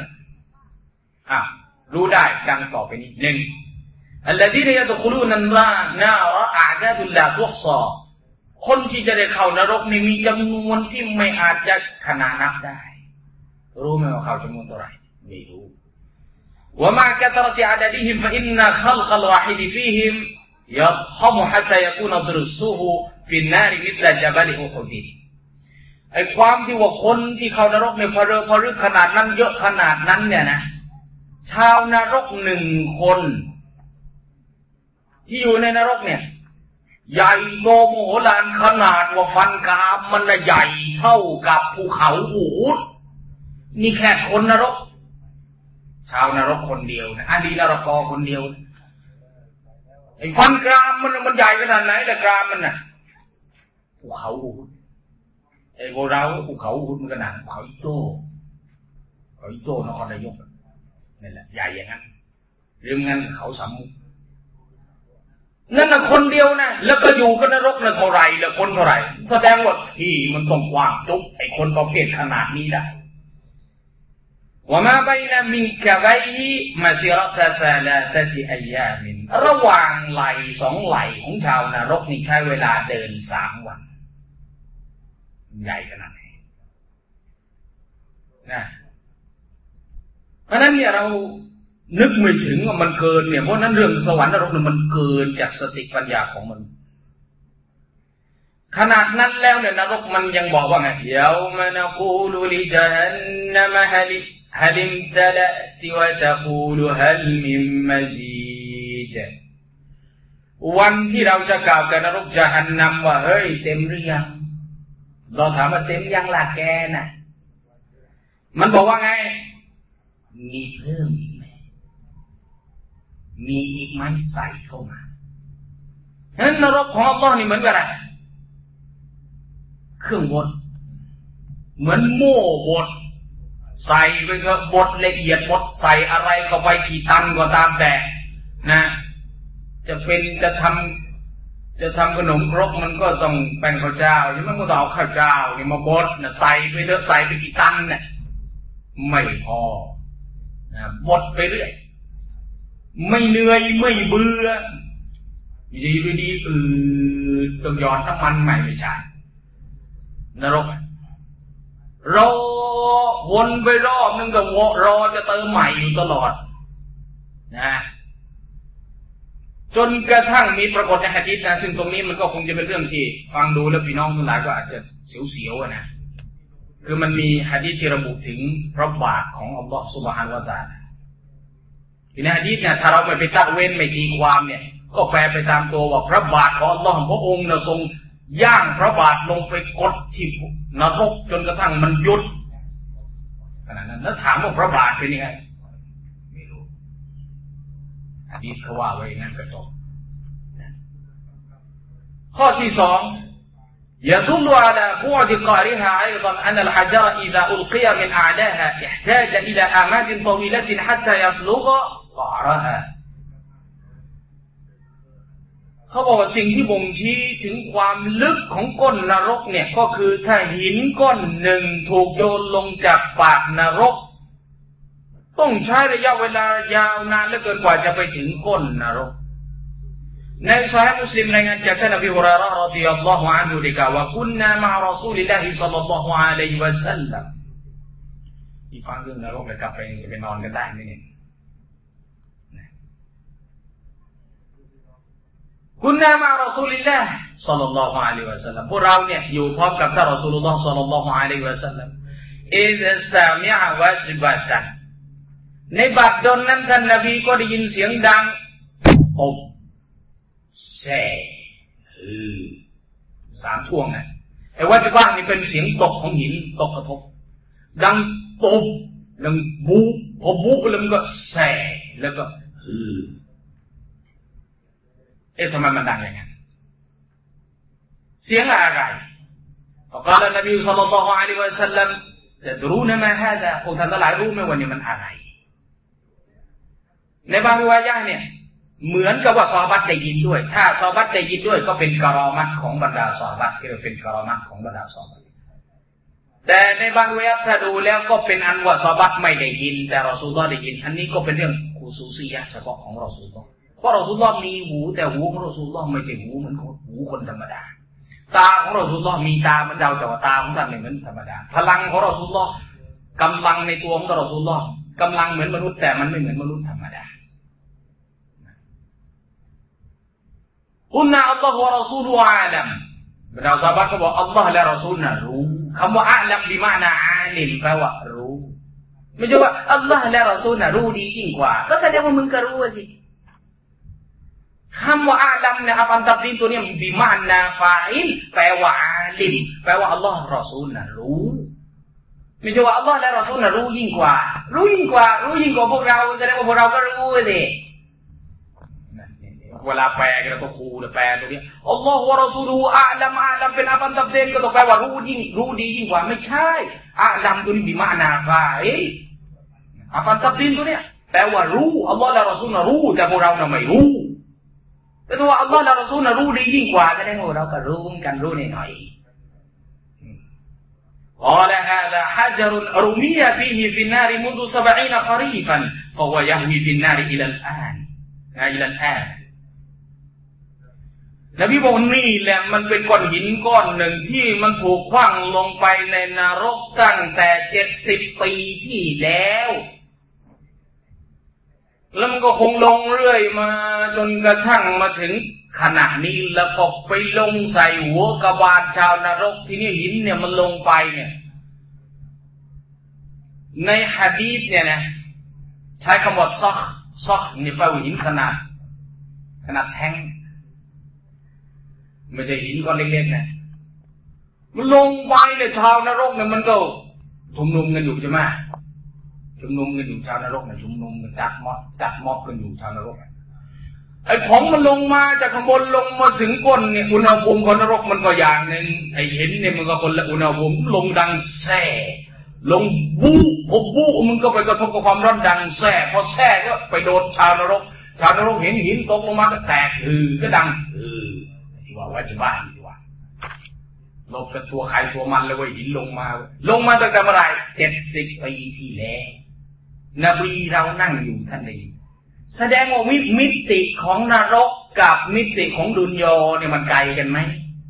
รู้ได้ดังต่อไปนี้หนึ่งอัลลดีนยะตุคุลูนันรานารออาดาดุลลาตุฮซอคนที่จะได้เข้านรกนี่มีจำนวนที่ไม่อาจจะขนานับได้รู้ไหมว่าเข้าจำนวนเท่าไหร่ไม่รู้ว่ามากัตรติอาดาดิฮิมฟะอินนะคัลกัลวาฮิดฟีฮิมยัดขมุฮัตตะยะกูนดรุสุฮุฟินนาริมิตละจับลิอุฮุดไอ้ความที่ว่าคนที่เข้านรกเนี่ยพอรึกขนาดนั้นเยอะขนาดนั้นเนี่ยนะชาวนรกหนึ่งคนที่อยู่ในนรกเนี่ยใหญ่โตโมโหฬารขนาดว่าฟันกรามมันใหญ่เท่ากับภูเขาอูฐนี่แค่คนนรกชาวนรกคนเดียวนะอาลีนรกคนเดียวไอ้ฟันกรามมันใหญ่ขนาดไหนแต่กรามมันน่ะภูเขาอูฐไอ้โบราณภูเขาอูฐมันขนาดภูเขาอิโต้นครนายกนี่แหละใหญ่อย่างนั้นหรืองั้นเขาสามมุกนั่นน่ะคนเดียวนะแล้วก็อยู่กับนรกน่ะเท่าไหร่แล้วคนเท่าไหร่แสดงว่าที่มันต้องกว้างจุ๊บไอ้คนประเภทขนาดนี้ได้ว่ามาบัยนะมินกะบัยมาซิรตะซาลาตะติอัยยามินระหว่างไหล่สองไหล่ของชาวนรกนี่ใช้เวลาเดิน3 วันใหญ่ขนาดไหนนะเพราะนั้นเนี่ยเรานึกไม่ถึงว่ามันเกินเนี่ยเพราะนั้นเรื่องสวรรค์นรกเนี่ยมันเกินจากสติปัญญาของมันขนาดนั้นแล้วเนี่ยนรกมันยังบอกว่าไงยาวมานะกูลุลิจันนะมะฮัลิมตะละติวะตะกูลุฮัลมิมมะซีดวันที่เราจะกล่าวกับนรกญะฮันนัมว่าเฮ้ยเต็มหรือยังเราถามว่าเต็มยังล่ะแกน่ะมันบอกว่าไงมีเพิ่มอีกไหมมีอีกไหมใส่เข้ามาฉะนั้นนรกของอัลลอฮ์นี่เหมือนกับอะไรเครื่องบดเหมือนโม่บดใส่ไปเถอะบดละเอียดบดใส่อะไรเข้าไปกี่ตันก็ตามแต่นะจะทำขนมครกมันก็ต้องแป้งข้าวเจ้าใช่ไหมก็ต้องเอาข้าวเจ้านี่มาบดนะใส่ไปเถอะใส่ไปกี่ตันเนี่ยไม่พอบดไปเรื่อยไม่เหนื่อยไม่เบื่อดีต้องหยอดน้ำมันใหม่ไม่ใช่นรกรอวนไปรอบนึงก็รอจะเติมใหม่อยู่ตลอดนะจนกระทั่งมีปรากฏในหะดีษนะซึ่งตรงนี้มันก็คงจะเป็นเรื่องที่ฟังดูแล้วพี่น้องทั้งหลายก็อาจจะเสียวๆนะคือมันมีหะดีษที่ระบุถึงพระบาทของอัลลอฮฺซุบฮานะฮูวะตะอาลาในหะดีษเนี่ยถ้าเราไม่ไปตะเว้นไม่ตีความเนี่ยก็แปลไปตามตัวว่าพระบาทของอัลลอฮฺพระองค์น่ะทรงย่างพระบาทลงไปกดที่นรกจนกระทั่งมันหยุดขนาดนั้นแล้วถามว่าพระบาทเป็นยังไงไม่รู้หะดีษเขาว่าไว้งั้นก็จบข้อที่สองيدل على بعد قارها أيضا أن الحجر إذا ألقي من أعلاها احتاج إلى أعماد طويلة حتى يبلغ قعرها เขาบอกว่าสิ่งที่บ่งชี้ถึงความลึกของก้นนรกเนี่ยก็คือถ้าหินก้อนหนึ่งถูกโยนลงจากปากนรกต้องใช้ระยะเวลายาวนานเหลือเกินกว่าจะไปถึงก้นนรกในซอฮีฮ์มุสลิมรายงานจากท่านอบีฮุรอยเราะห์รอฎิยัลลอฮุอันฮุได้กล่าวว่ากุนนามะอะรอซูลิลลาฮิศ็อลลัลลอฮุอะลัยฮิวะซัลลัมที่ฟังเรื่องนรกแล้วกลับไปจะไปนอนกันได้มั้ยเนี่ยกุนนามะอะรอซูลิลลาฮิศ็อลลัลลอฮุอะลัยฮิวะซัลลัมพวกเราเนี่ยอยู่พร้อมกับท่านรอซูลุลลอฮ์ศ็อลลัลลอฮุอะลัยฮิวะซัลลัมอิซซามิอะวะจบะตันในบัดดลนั้นท่านนบีก็ได้ยินเสียงดังอบแซ่สามช่วงนะไอ้วัจบะนี่เป็นเสียงตกของหินตกกระทบดังตบดังบูพอบูแล้วมันก็แซ่แล้วก็ทำไมมันดังอย่างนั้นเสียงอะไรفقال النبي صلى الله عليه وسلم تدرون ما هذا พวกท่านทั้งหลายรู้ไหมว่านี่มันอะไรในบางริวายะห์เนี่ยเหมือนกับว่าซอฮาบะห์ได้ยินด้วยถ้าซอฮาบะห์ได้ยินด้วยก็เป็นกะรอมัตของบรรดาซอฮาบะห์ที่เป็นกะรอมัตของบรรดาซอฮาบะห์แต่ในบางริวายะห์ถ้าดูแล้วก็เป็นอันว่าซอฮาบะห์ไม่ได้ยินแต่รอซูลุลลอฮ์ได้ยินอันนี้ก็เป็นเรื่องคุซูซียะห์เฉพาะของรอซูลุลลอฮ์เพราะรอซูลุลลอฮ์มีหูแต่หูของรอซูลุลลอฮ์ไม่ใช่หูเหมือนหูคนธรรมดาตาของรอซูลุลลอฮ์มีตาเหมือนเราแต่ว่าตาของท่านไม่เหมือนธรรมดาพลังของรอซูลุลลอฮ์กำลังในตัวของรอซูลุลลอฮ์กำลังเหมือนมนุษย์แต่มันไม่เหมือนมนุษย์ธรรมดากุนนาอัลลอฮฺวะรอซูลุอาลัมบรรดาซอฮาบะห์ก็บอกอัลลอฮฺและรอซูลน่ะรู้คำว่าอาลัมบิมานะอาลิมแปลว่ารู้ไม่ใช่ว่าอัลลอฮฺและรอซูลน่ะรู้ดียิ่งกว่าก็แสดงว่ามึงก็รู้สิคำว่าอาลัมเนี่ยอัฟันตับดีนตัวนี้บิมานะฟาอิลแปลว่าอาลิมแปลว่าอัลลอฮฺรอซูลน่ะรู้ไม่ใช่ว่าอัลลอฮฺและรอซูลน่ะรู้ยิ่งกว่ารู้ยิ่งกว่าพวกเราแสดงว่าพวกเราก็รู้เลยเวลาแปลกันต้องครูแปลตัวนี้อัลลอฮฺวะรอซูลูอาลัมเป็นอาฟันตับดีนก็ต้องแปลว่ารู้ดียิ่งกว่าไม่ใช่อาลัมตัวนี้บิมานะฟาอิลอาฟันตับดีนตัวเนี้ยแปลว่ารู้อัลลอฮฺและรอซูลน่ะรู้แต่พวกเราน่ะไม่รู้แต่ตัวอัลลอฮฺและรอซูลน่ะรู้ดียิ่งกว่าแสดงว่าเราก็รู้กันรู้หน่อยقال هذا حجر رمي به في النار منذ 70 خريفا فهو يهوي في النار إلى الآنนบีบอกนี่แหละมันเป็นก้อนหินก้อนหนึ่งที่มันถูกขว้างลงไปในนรกตั้งแต่70 ปีที่แล้วแล้วมันก็คงลงเรื่อยมาจนกระทั่งมาถึงขณะนี้แล้วก็ไปลงใส่หัวกบาลชาวนรกที่นี่หินเนี่ยมันลงไปเนี่ยในหะดีษเนี่ยนะใช้คำว่าซอกนี่แปลว่าหินขนาดแท่งไม่ใช่หินก้อนเล็กๆนะมันลงไปเนี่ยชาวนรกเนี่ยมันก็ชุมนุมกันอยู่ใช่ไหมชุมนุมกันอยู่ชาวนรกเนี่ยชุมนุมกันจัดม็อบกันอยู่ชาวนรกไอ้ของมันลงมาจากข้างบนลงมาถึงก้นเนี่ยอุณหภูมิของนรกมันก็อย่างนึงไอ้หินเนี่ยมันก็คนละอุณหภูมิลงดังแซ่ลงบู๊มันก็ไปกระทบกับความร้อนดังแซ่พอแซ่ก็ไปโดนชาวนรกเห็นหินตกลงมาก็แตกก็ดังที่ว่าจะบ้าที่ว่าลบกันตัวใครตัวมันเลยว่าหินลงมาตั้งแต่เมื่อไหร่70 ปีที่แล้วนบีเรานั่งอยู่ท่านได้ยินแสดงว่ามิติของนรกกับมิติของดุนยาเนี่ยมันไกลกันไหม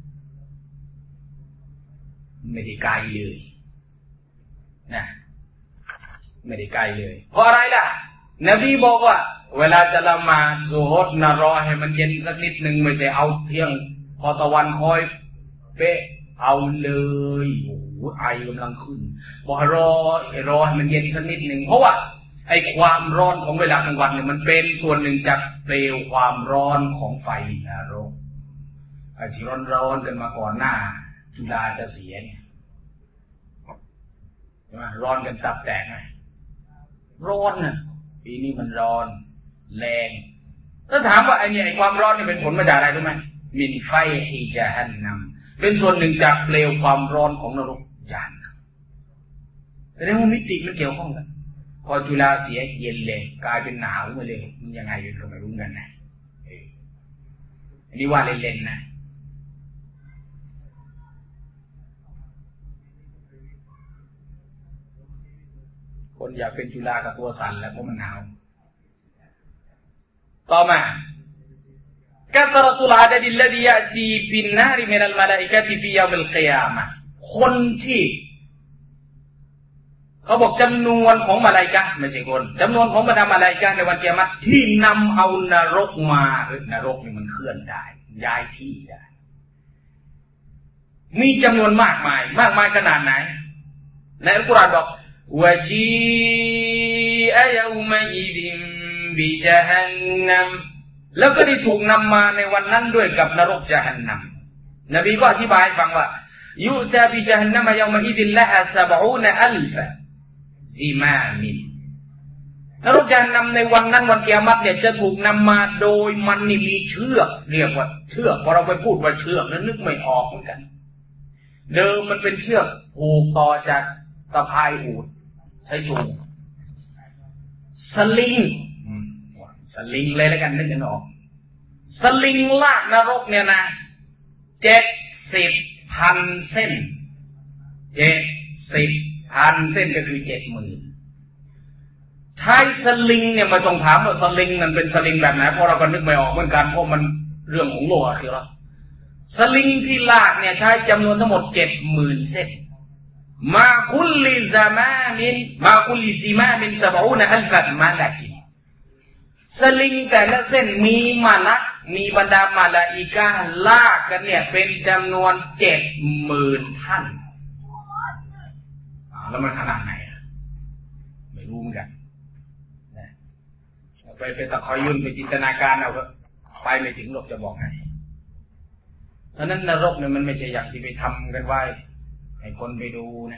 ไม่ได้ไกลเลยนะไม่ได้ไกลเลยเพราะอะไรล่ะนบีบอกว่าเวลาจะละหมาดซุฮรนะรอให้มันเย็นสักนิดนึงไม่ใช่เอาเที่ยงพอตะวันคอยเป๊ะเอาเลยโอ้โหไอกำลังขึ้นบอกรอให้มันเย็นสักนิดนึงเพราะว่าไอ้ความร้อนของเวลากลางวันเนี่ยมันเป็นส่วนหนึ่งจากเปลวความร้อนของไฟนรกไอ้ที่ร้อนกันมาก่อนหน้าจุฬาจะเสียเนี่ยใช่ไหมร้อนกันตับแตกไงร้อนน่ะปีนี้มันร้อนแรงถ้าถามว่าไอ้เนี่ยไอ้ความร้อนนี่เป็นผลมาจากอะไรรู้ไหมมินไฟฮิจาฮันนัมเป็นส่วนหนึ่งจากเปลวความร้อนของนรกจานแต่ในมุมมิติมันเกี่ยวข้องกันพอจุฬาเสียเย็นเลยกลายเป็นหนาวมาเลยมันยังไงก็ไม่รู้กันนะอันนี้ว่าเล่นๆนะคนอยากเป็นจุฬากับตัวสั่นแล้วเพราะมันหนาวต่อมาكثرة العدد الذي يأتي بالنار من الملائكة في يوم القيامة คนที่เขาบอกจำนวนของมลาอิกะฮ์ไม่ใช่คนจำนวนของบรรดามลาอิกะฮ์ในวันกิยามะฮ์ที่นำเอานรกมานรกนี่มันเคลื่อนได้ย้ายที่ได้มีจำนวนมากมายขนาดไหนในอัลกุรอานบอกวะจีอะยอมะอิดินบิญะฮันนัมแล้วก็ได้ถูกนำมาในวันนั้นด้วยกับนรกญะฮันนัมนบีก็อธิบายให้ฟังว่ายุตาบิญะฮันนัมยอมะอิดินละฮะ70,000ซิมามินนรกญะฮันนัมในวันนั้นวันกิยามะฮ์เนี่ยจะถูกนำมาโดยมันนี่มีเชือกเรียกว่าเชือกพอเราไปพูดว่าเชือกนั้นนึกไม่ออกเหมือนกันเดิมมันเป็นเชือกผูกต่อจากตะพายอูฐใช้จูงสลิงเลยแล้วกันนึกกันออกสลิงลากนรกเนี่ยนะ70,000 เส้น70,000 เส้นก็คือ 70,000 ใช้สลิงเนี่ยไม่ต้องถามว่าสลิงนั้นเป็นสลิงแบบไหนเพราะเราก็นึกไม่ออกเหมือนกันเพราะมันเรื่องของโลกอะคืออะไรสลิงที่ลากเนี่ยใช้จำนวนทั้งหมด 70,000 เส้นมาคุลิซามามิน70,000 มาลากินสลิงแต่ละเส้นมีมาลักมีบรรดามาลาอิกะฮ์ลากกันเนี่ยเป็นจำนวน 70,000 ท่านแล้วมันขนาดไหนไม่รู้เหมือนกันนะไปตะคอยยุ่นไปจินตนาการเอาไปไม่ถึงหรอกจะบอกให้เพราะนั้นนรกเนี่ยมันไม่ใช่อย่างที่ไปทำกันไว้ให้คนไปดูนะ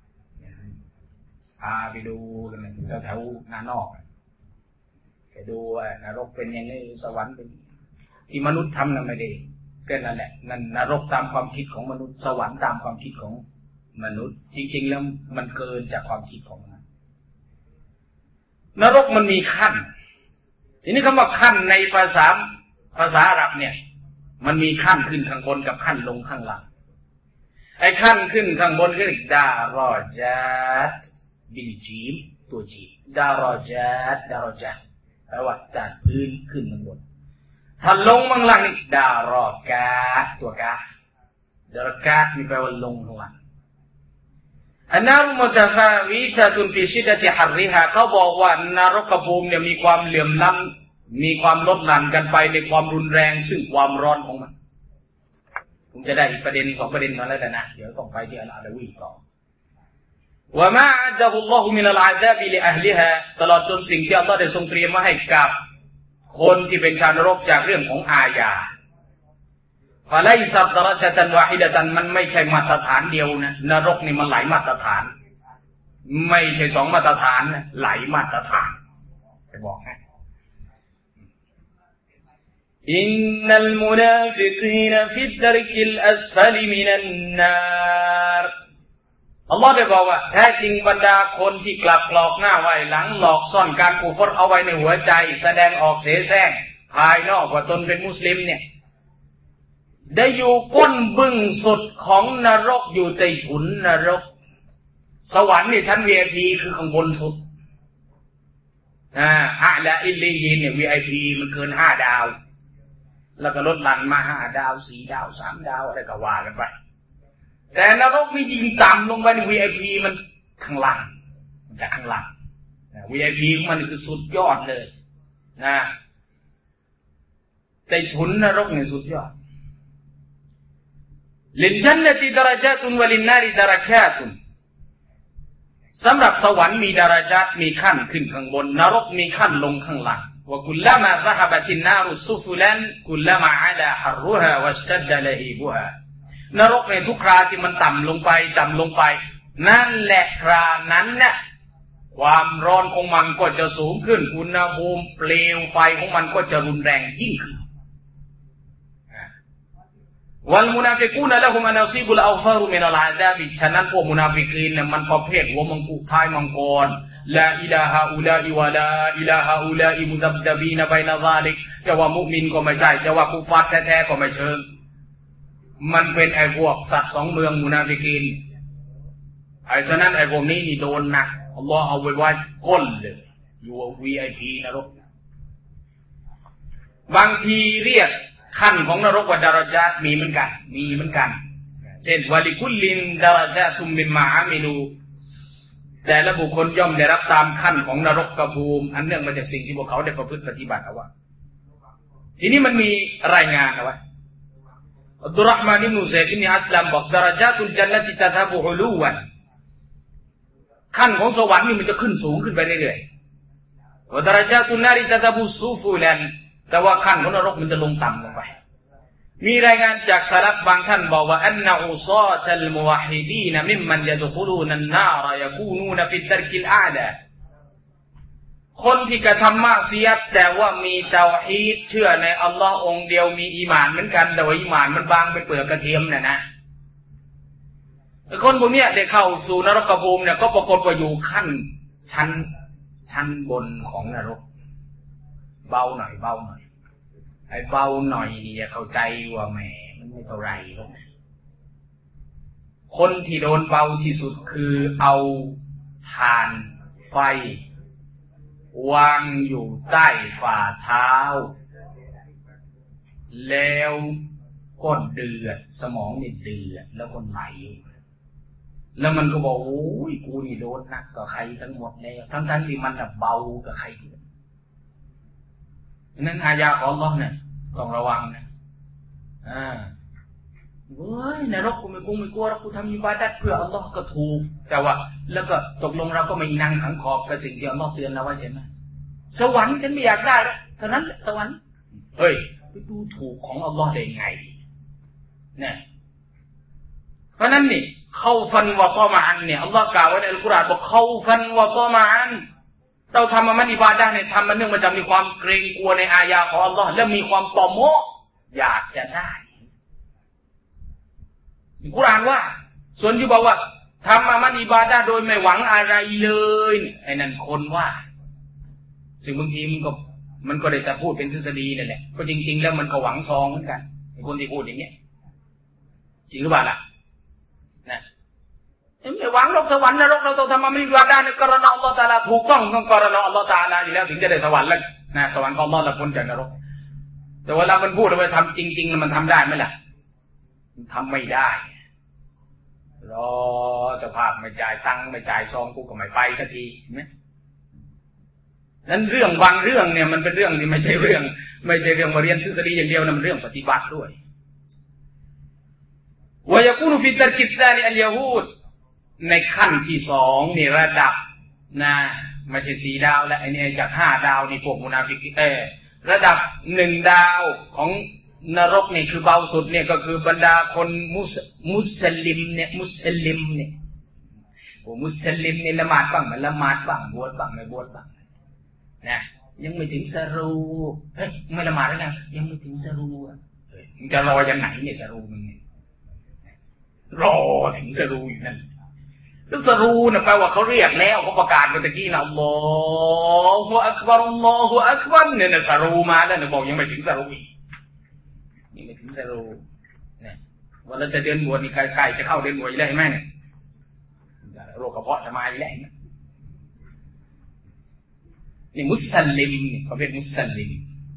พาไปดูกันแถวๆนานอกไปดูนรกเป็นยังไงสวรรค์เป็นที่มนุษย์ทำนั่นไม่ได้ก็นั่นแหละนั่นนรกตามความคิดของมนุษย์สวรรค์ตามความคิดของมนุษย์จริงๆแล้วมันเกินจากความคิดของมนุษย์นรกมันมีขั้นทีนี้คำว่าขั้นในภาษาอาหรับเนี่ยมันมีขั้นขึ้นข้างบนกับขั้นลงข้างล่างไอ้ขั้นขึ้นข้างบนก็เรียกดารอจัตบิลจีมตัวจีดารอจัตแปลว่าจากพื้นขึ้นข้างบนถ้าลงข้างล่างนี่ดารอกาตัวกาดารอกานี่แปลว่าลงข้างล่างอันนารุมุตฟาวิตะตุนฟิชิดะติฮัรริฮาเขาบอกว่านรกภูมิเนี่ยมีความเหลื่อมล้ำมีความลดหลั่นกันไปในความรุนแรงซึ่งความร้อนของมันผมจะได้อีกประเด็น2ประเด็นมาแล้วนะเดี๋ยวต้องไปที่อัลอาลาวีต่อว่ามาอัดดะฮุลลอฮุมินัลอาซาบิลิอะห์ลิฮาตลอดจนสิ่งที่อัลเลาะห์ได้ทรงเตรียมมาให้กับคนที่เป็นชาวนรกจากเรื่องของอาญาฟะไลซะดะเราะญะตันวาฮิดะตันมันไม่ใช่มาตรฐานเดียวนะนรกนี่มันหลายมาตรฐานไม่ใช่2มาตรฐานนะหลายมาตรฐานจะบอกให้อินนัลมุนาฟิกีนฟิดดารกิลอัสฟัลิมินันนาร์อัลลอฮ์ได้บอกว่าแท้จริงบรรดาคนที่กลับกรอกหน้าไว้หลังหลอกซ่อนการกุฟรเอาไว้ในหัวใจแสดงออกเสแสร้งภายนอกว่าตนเป็นมุสลิมเนี่ยได้อยู่ก้นบึ้งสุดของนรกอยู่ใต้ถุนนรกสวรรค์เนี่ยชั้น VIP คือข้างบนสุดอะละอิลลียินเนี่ย VIP มันเกิน5 ดาวแล้วก็ลดหลั่นมา5 ดาว4 ดาว3 ดาวอะไรก็ว่ากันไปแต่นรกนี่ยิงต่ำลงไปใน VIP มันข้างล่างมันจะข้างล่าง VIP ของมันคือสุดยอดเลยนะแต่ทุนนรกเนี่ยสุดยอดลินจันนติดารจาตุนวะลินนาริดารคาตุนสำหรับสวรรค์มีดาราจัตมีขั้นขึ้นข้างบนนรกมีขั้นลงข้างล่างว่ากุลละมาซะฮะบะตินนารุซุฟุลันกุลละมาอะลาฮารรุฮาวัชตัดดะละฮีบุฮานรกในทุกคราที่มันต่ำลงไปนั่นแหละครานั้นเนี่ยความร้อนของมันก็จะสูงขึ้นอุณหภูมิเปลวไฟของมันก็จะรุนแรงยิ่งขึ้นวัลมุนาฟิกูนละฮุมอานาซีบุลอัลฟารุมินัลอาซาบิฉะนั้นพวกมุนาฟิกีนเนี่ยมันประเภทหัวมังคุดท้ายมังกรลาอิลาฮะอุลาอิวะลาอิลาฮะอุลาอิมุดับดะบีนะบัยนะซาลิกจะว่ามุมินก็ไม่ใช่จะว่ากุฟาร์แท้ๆก็ไม่เชิงมันเป็นไอ้พวกสัตว์สองเมืองมุนาฟิกีนไอ้ฉะนั้นไอ้พวกนี้นี่โดนหนักอัลลอฮ์เอาไว้ก้นเลยอยู่ VIP นรกบางทีเรียกขั้นของนรกว่าดารจาตมีเหมือนกันเช่นวะลิกุลลินดารจาตุมมิมมาอามิลูแต่ละบุคคลย่อมได้รับตามขั้นของนรกกภูมิอันเนื่องมาจากสิ่งที่พวกเขาได้ประพฤติปฏิบัติเอาไว้ทีนี้มันมีรายงานเอาไว้อับดุลเราะห์มานอิบนุซัยดอิบนุอัสลัมบอกดารจาตุลญันนะติตะซะบุอุลูวันขั้นของสวรรค์นี่มันจะขึ้นสูงขึ้นไปเรื่อยๆวะดารจาตุนนาริตะซะบุซุฟุลันแต่ว่าขั้นของนรกมันจะลงต่ำลงไปมีรายงานจากสลับบางท่านบอกว่าอันนะอุซาตัลมุวะฮิดีนมิมมันยะดุคุลูนันนารยะกูนูนฟิดดัรกิลอาลาคนที่กระทำมะซิยัตแต่ว่ามีเตาฮีดเชื่อในอัลลอฮ์องค์เดียวมีอีหม่านเหมือนกันแต่ว่าอีหม่านมันบางเป็นเปลือกกระเทียมนะคนพวกนี้ได้เข้าสู่นรกภูมิเนี่ยก็ปรากฏว่าอยู่ชั้นบนของนรกเบาหน่อยไอ้เบาหน่อยนี่อย่าเข้าใจว่าแหมมันไม่เท่าไรหรอกคนที่โดนเบาที่สุดคือเอาถ่านไฟวางอยู่ใต้ฝ่าเท้าแล้วก็เดือดสมองนี่เดือดแล้วก็ไหลแล้วมันก็บอกโอ้ยกูนี่โดนหนักกว่าใครทั้งหมดแล้วทั้งที่มันเบากว่าใครนั้นอายะของอัลเลาะห์เนี่ยต้องระวังนะเว้ยนรกกูไม่กลัวแล้วกูทำอิบาดัตเพื่ออัลเลาะห์ก็ถูกแต่ว่าแล้วก็ตกลงเราก็ไม่นั่งขังขอบกับสิ่งที่อัลเลาะห์เตือนเราไว้ใช่ไหมสวรรค์ฉันไม่อยากได้แล้วเท่านั้นสวรรค์เฮ้ยไปดูถูกของอัลเลาะห์ได้ไงเนี่ยเพราะนั้นนี่เข้าฟันวะตอมะอันเนี่ยอัลเลาะห์กล่าวไว้ในอัลกุรอานบอกเข้าฟันวะตอมะอันเราทำมันอิบาดะห์เนี่ยทำมันเนื่องมาจากมีความเกรงกลัวในอายะของอัลลอฮ์และมีความต่อโมอยากจะได้กุรอานว่าส่วนที่บอกว่าทำมันอิบาดะห์โดยไม่หวังอะไรเลยไอ้นั่นคนว่าซึ่งบางทีมันก็ได้แต่พูดเป็นทฤษฎีนั่นแหละก็จริงๆแล้วมันก็หวังซองเหมือนกันไอ้คนที่พูดอย่างเนี้ยจริงหรือเปล่าล่ะนะไม่หวังโลกสวรรค์นรกเราต้องทำมันอิบาดะห์ในกรณีอัลเลาะห์ตะอาลาถูกต้องกรณีอัลเลาะห์ตะอาลาอยู่แล้วถึงจะได้สวรรค์แล้วนะสวรรค์ของอัลเลาะห์ละพ้นจากนรกแต่เวลามันพูดแล้วไปทำจริงๆมันทำได้ไหมล่ะมันทำไม่ได้รอเจ้าภาพไม่จ่ายตังค์ไม่จ่ายซองกูก็ไม่ไปสักทีเห็นไหมนั้นเรื่องบางเรื่องเนี่ยมันเป็นเรื่องที่ไม่ใช่เรื่องมาเรียนทฤษฎีอย่างเดียวนะมันเรื่องปฏิบัติด้วยวะยะกูนุฟิดดัรกิซซานิอัลยะฮูดในขั้นที่สองนี่ระดับนะไม่ใช่4 ดาวแล้วไอ้นี่จาก5 ดาวนี่พวกมุนาฟิกระดับ1 ดาวของนรกนี่คือเบาสุดเนี่ยก็คือบรรดาคนมุสลิมเนี่ยโอ้มุสลิมเนี่ยละหมาดบ้างไม่ละหมาดบ้างบวชบ้างไม่บวชบ้างนะยังไม่ถึงสรูเฮ้ยไม่ละหมาดแล้วนะยังไม่ถึงสรูมึงจะรอยังไหนเนี่ยสรูมึงเนี่ยรอถึงสรูอยู่นั่นแล้วสรูนะแปลว่าเขาเรียกแล้วเขาประกาศกันตะกี้นะอัลลอฮฺอักบัรอัลลอฮฺอักบัรเนี่ยนะสรูมาแล้วนะบอกยังไม่ถึงสรูอีกยังไม่ถึงสรูเนี่ยวันเราจะเดินบวชนี่ใกล้ๆจะเข้าเดินบวชแล้วเห็นไหมเนี่ยโรคกระเพาะจะมาอีกแล้วนี่มุสลิมนี่เขาเป็นมุสลิม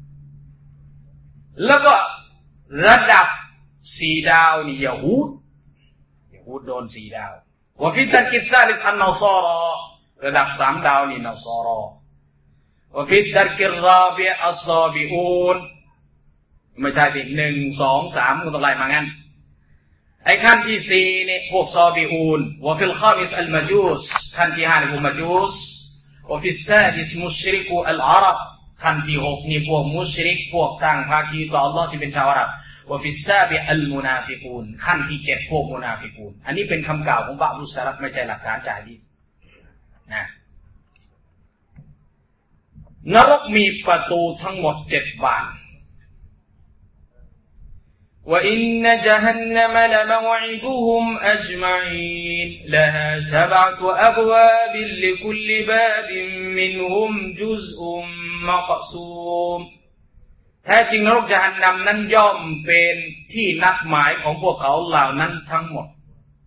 แล้วก็ระดับ4 ดาวนี่ยะฮูดโดน4 ดาววะฟิดดัรกิซซาลิสอันนอซอรอระดับ3 ดาวนี่นอซอรอวะฟิดดัรกิรราบิอัศซอบิอูนไม่ใช่ดิ1 2 3ก็ต้องไล่มางั้นไอ้ขั้นที่4นี่พวกซอบิอูนวะฟิลคามิสอัลมาจูสขั้นที่5นี่พวกมาจูสวะฟิสซาดิสมุชริกูอัลอาหรับขั้นที่6นี่พวกมุชริกพวกตั้งภาคีต่ออัลเลาะห์ที่เป็นชาวอาหรับวะฟิสซาบิอัลมุนาฟิกูนขั้นที่7พวกมุนาฟิกูนอันนี้เป็นคำกล่าวของบะอุสซะลัฟไม่ใช่หลักฐานจากหะดีษนะนรกมีประตูทั้งหมด7บานوإن جهنم لموعدهم أجمعين لها 7 أبواب لكل باب منهم جزء مقسوم แท้จริงนรกญะฮันนัมนั้นย่อมเป็นที่นัดหมายของพวกเขาเหล่านั้นทั้งหมด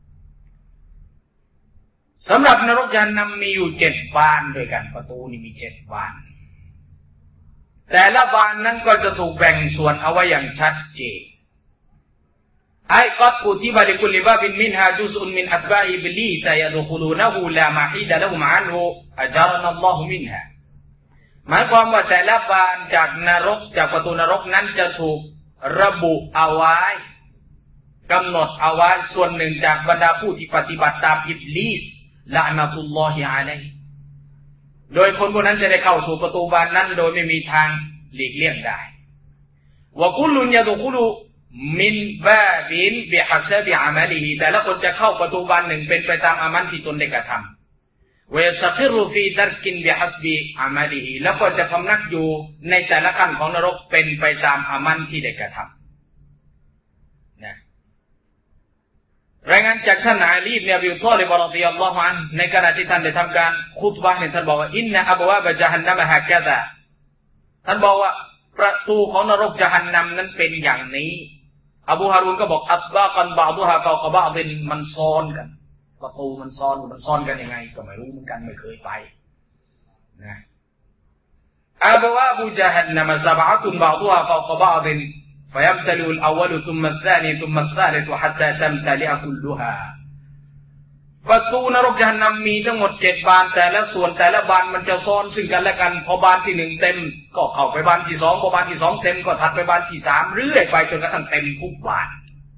สำหรับนรกญะฮันนัมมีอยู่7บานด้วยกันประตูนี่มี7บานแต่ละบานนั้นก็จะถูกแบ่งส่วนเอาไว้อย่างชัดเจนไอ้กัดกุติบะลิคุลิบาบินมินฮาจุซอุนมินอัตบาอิบลีซายะดุคุลูนะฮูลามาฮิดะละฮุมอันฮุอะจารันัลลอฮุมินฮาหมายความว่าแต่ละบานจากนรกจากประตูนรกนั้นจะถูกระบุเอาไว้กำหนดเอาไว้ส่วนหนึ่งจากบรรดาผู้ที่ปฏิบัติตามอิบลีสละอ์นะตุลลอฮิอะลัยฮิโดยคนพวกนั้นจะได้เข้าสู่ประตูบานนั้นโดยไม่มีทางหลีกเลี่ยงได้วะกุลลุนยะดุคุลูมินบาบินบิฮัสบิอามัลิฮิแต่ละคนจะเข้าประตูบานหนึ่งเป็นไปตามอามัลที่ตนได้กระทำเวสกิรุฟีดัรกินบิฮัสบิอามัลิฮิแล้วก็จะพำนักอยู่ในแต่ละขั้นของนรกเป็นไปตามอามัลที่ได้กระทำนะรายงานจากท่านอาลีอิบนุอบีฏอลิบรอฎิยัลลอฮุอันฮุในขณะที่ท่านได้ทำการคุตบะห์เนี่ยท่านบอกว่าอินนะอับวาบะญะฮันนัมฮะกะซาท่านบอกว่าประตูของนรกญะฮันนัมนั้นเป็นอย่างนี้อบูฮารุนก็บอกอัตบากันบะดุฮาฟาวกะบะดินมันซ้อนกันประตูมันซ้อนกันยังไงก็ไม่รู้เหมือนกันไม่เคยไปนะอับวาบุญะฮันนัมซะบะตุนบะดุฮาฟาวกะบะดินفيمتلئ الأول ثم الثاني ثم الثالث حتى تمتلئ كلها ประตูนรกญะฮันนัมมีทั้งหมด7บานแต่ละส่วนแต่ละบานมันจะซ้อนซึ่งกันและกันพอบานที่1เต็มก็เข้าไปบานที่2พอบานที่2เต็มก็ถัดไปบานที่3เรื่อยไปจนกระทั่งเต็มทุกบาน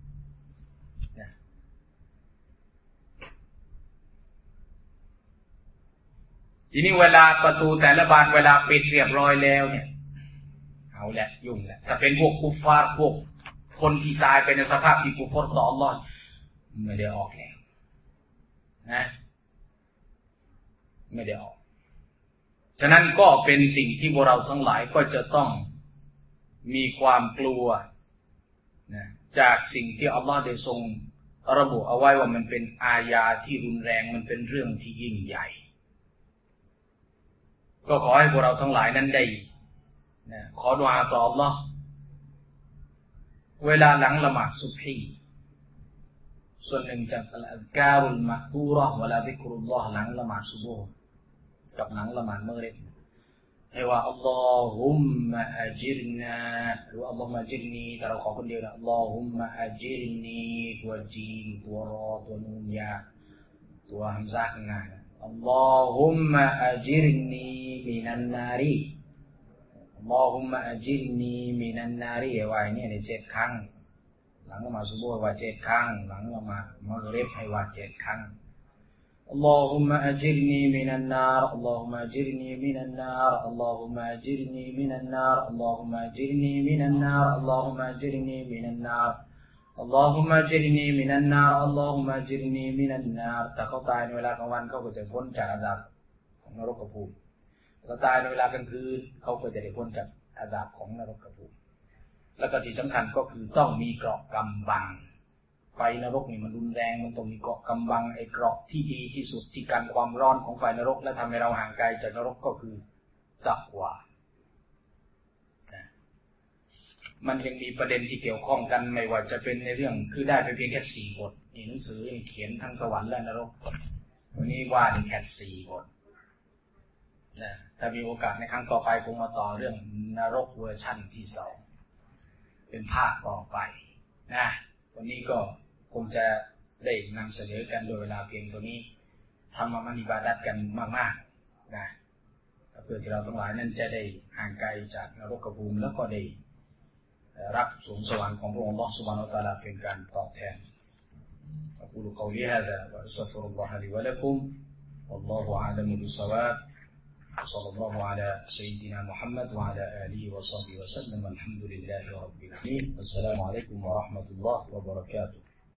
ทีนี้เวลาประตูแต่ละบานเวลาปิดเรียบร้อยแล้วเนี่ยเอาแหละยุ่งแหละถ้าเป็นพวกกุฟฟาร์พวกคนที่ตายไปในสภาพที่กุฟรต่ออัลเลาะห์ไม่ได้ออกแล้วนะไม่ได้ออกฉะนั้นก็เป็นสิ่งที่พวกเราทั้งหลายก็จะต้องมีความกลัวนะจากสิ่งที่อัลลอฮ์ได้ทรงระบุเอาไว้ว่ามันเป็นอาญาที่รุนแรงมันเป็นเรื่องที่ยิ่งใหญ่ก็ขอให้พวกเราทั้งหลายนั้นได้นะขอดุอาต่ออัลลอฮ์เวลาหลังละหมาดซุบฮีส่วนหนึ่งจากอัลอัซการุลมะตูเราะห์วะลาซิกรุลลอฮ์หลังละหมาดซุบฮ์กับหลังละหมาดมักริบให้ว่าอัลลอฮุมมะอัจิรนาหรืออัลลอฮุมะอัจิรนีแต่เราขอคนเดียวนะอัลลอฮุมมะอัจิรนีตัวจีนตัวรอตัวนูนยาตัวฮัมซะข้างหน้าอัลลอฮุมมะอัจิรนีมินันนารีอัลลอฮุมมะอัจิรนีมินันนารีว่าอย่างนี้ใน7ครั้งหลังละหมาดซุบฮ์ว่า7ครั้งหลังละหมาดมักริบให้ว่า7ครั้งاللهم أجرني من النار اللهم أجرني من النار اللهم أجرني من النار اللهم أجرني من النار اللهم أجرني من النار اللهم أجرني من النار اللهم أجرني من النار ถ้าเขาตายในเวลากลางวันเขาก็จะพ้นจากอาซาบของนรกภูมิถ้าตายในเวลากลางคืนเขาก็จะได้พ้นจากอาซาบของนรกภูมิแล้วก็ที่สำคัญก็คือต้องมีเกราะกำบังไฟนรกนี่มันรุนแรงมันต้องมีเกราะกำบังไอ้เกราะที่ดีที่สุดที่กันความร้อนของไฟนรกและทำให้เราห่างไกลจากนรกก็คือตักวามันยังมีประเด็นที่เกี่ยวข้องกันไม่ว่าจะเป็นในเรื่องคือได้ไปเพียงแค่4บทนี่หนังสือเขียนทั้งสวรรค์และนรกวันนี้ว่าแค่4บทนะถ้ามีโอกาสในครั้งต่อไปคงมาต่อเรื่องนรกเวอร์ชั่นที่2เป็นภาคต่อไปนะวันนี้ก็คงจะได้นำเสนอกันโดยเวลาเพียงตัวนี้ทำอามัลอิบาดัตกันมากๆนะเพื่อที่เราทั้งหลายนั้นจะได้ห่างไกลจากนรกภูมิแล้วก็ได้รับสวงสวรรค์ของพระองค์อัลเลาะห์ซุบฮานะฮูวะตะอาลาเป็นการตอบแทนأقول قولي هذا وأستغفر الله لي ولكم والله أعلم بالصواب وصلى الله على سيدنا محمد وعلى آله وصحبه وسلم والحمد لله رب العالمين والسلام عليكم ورحمة الله وبركاته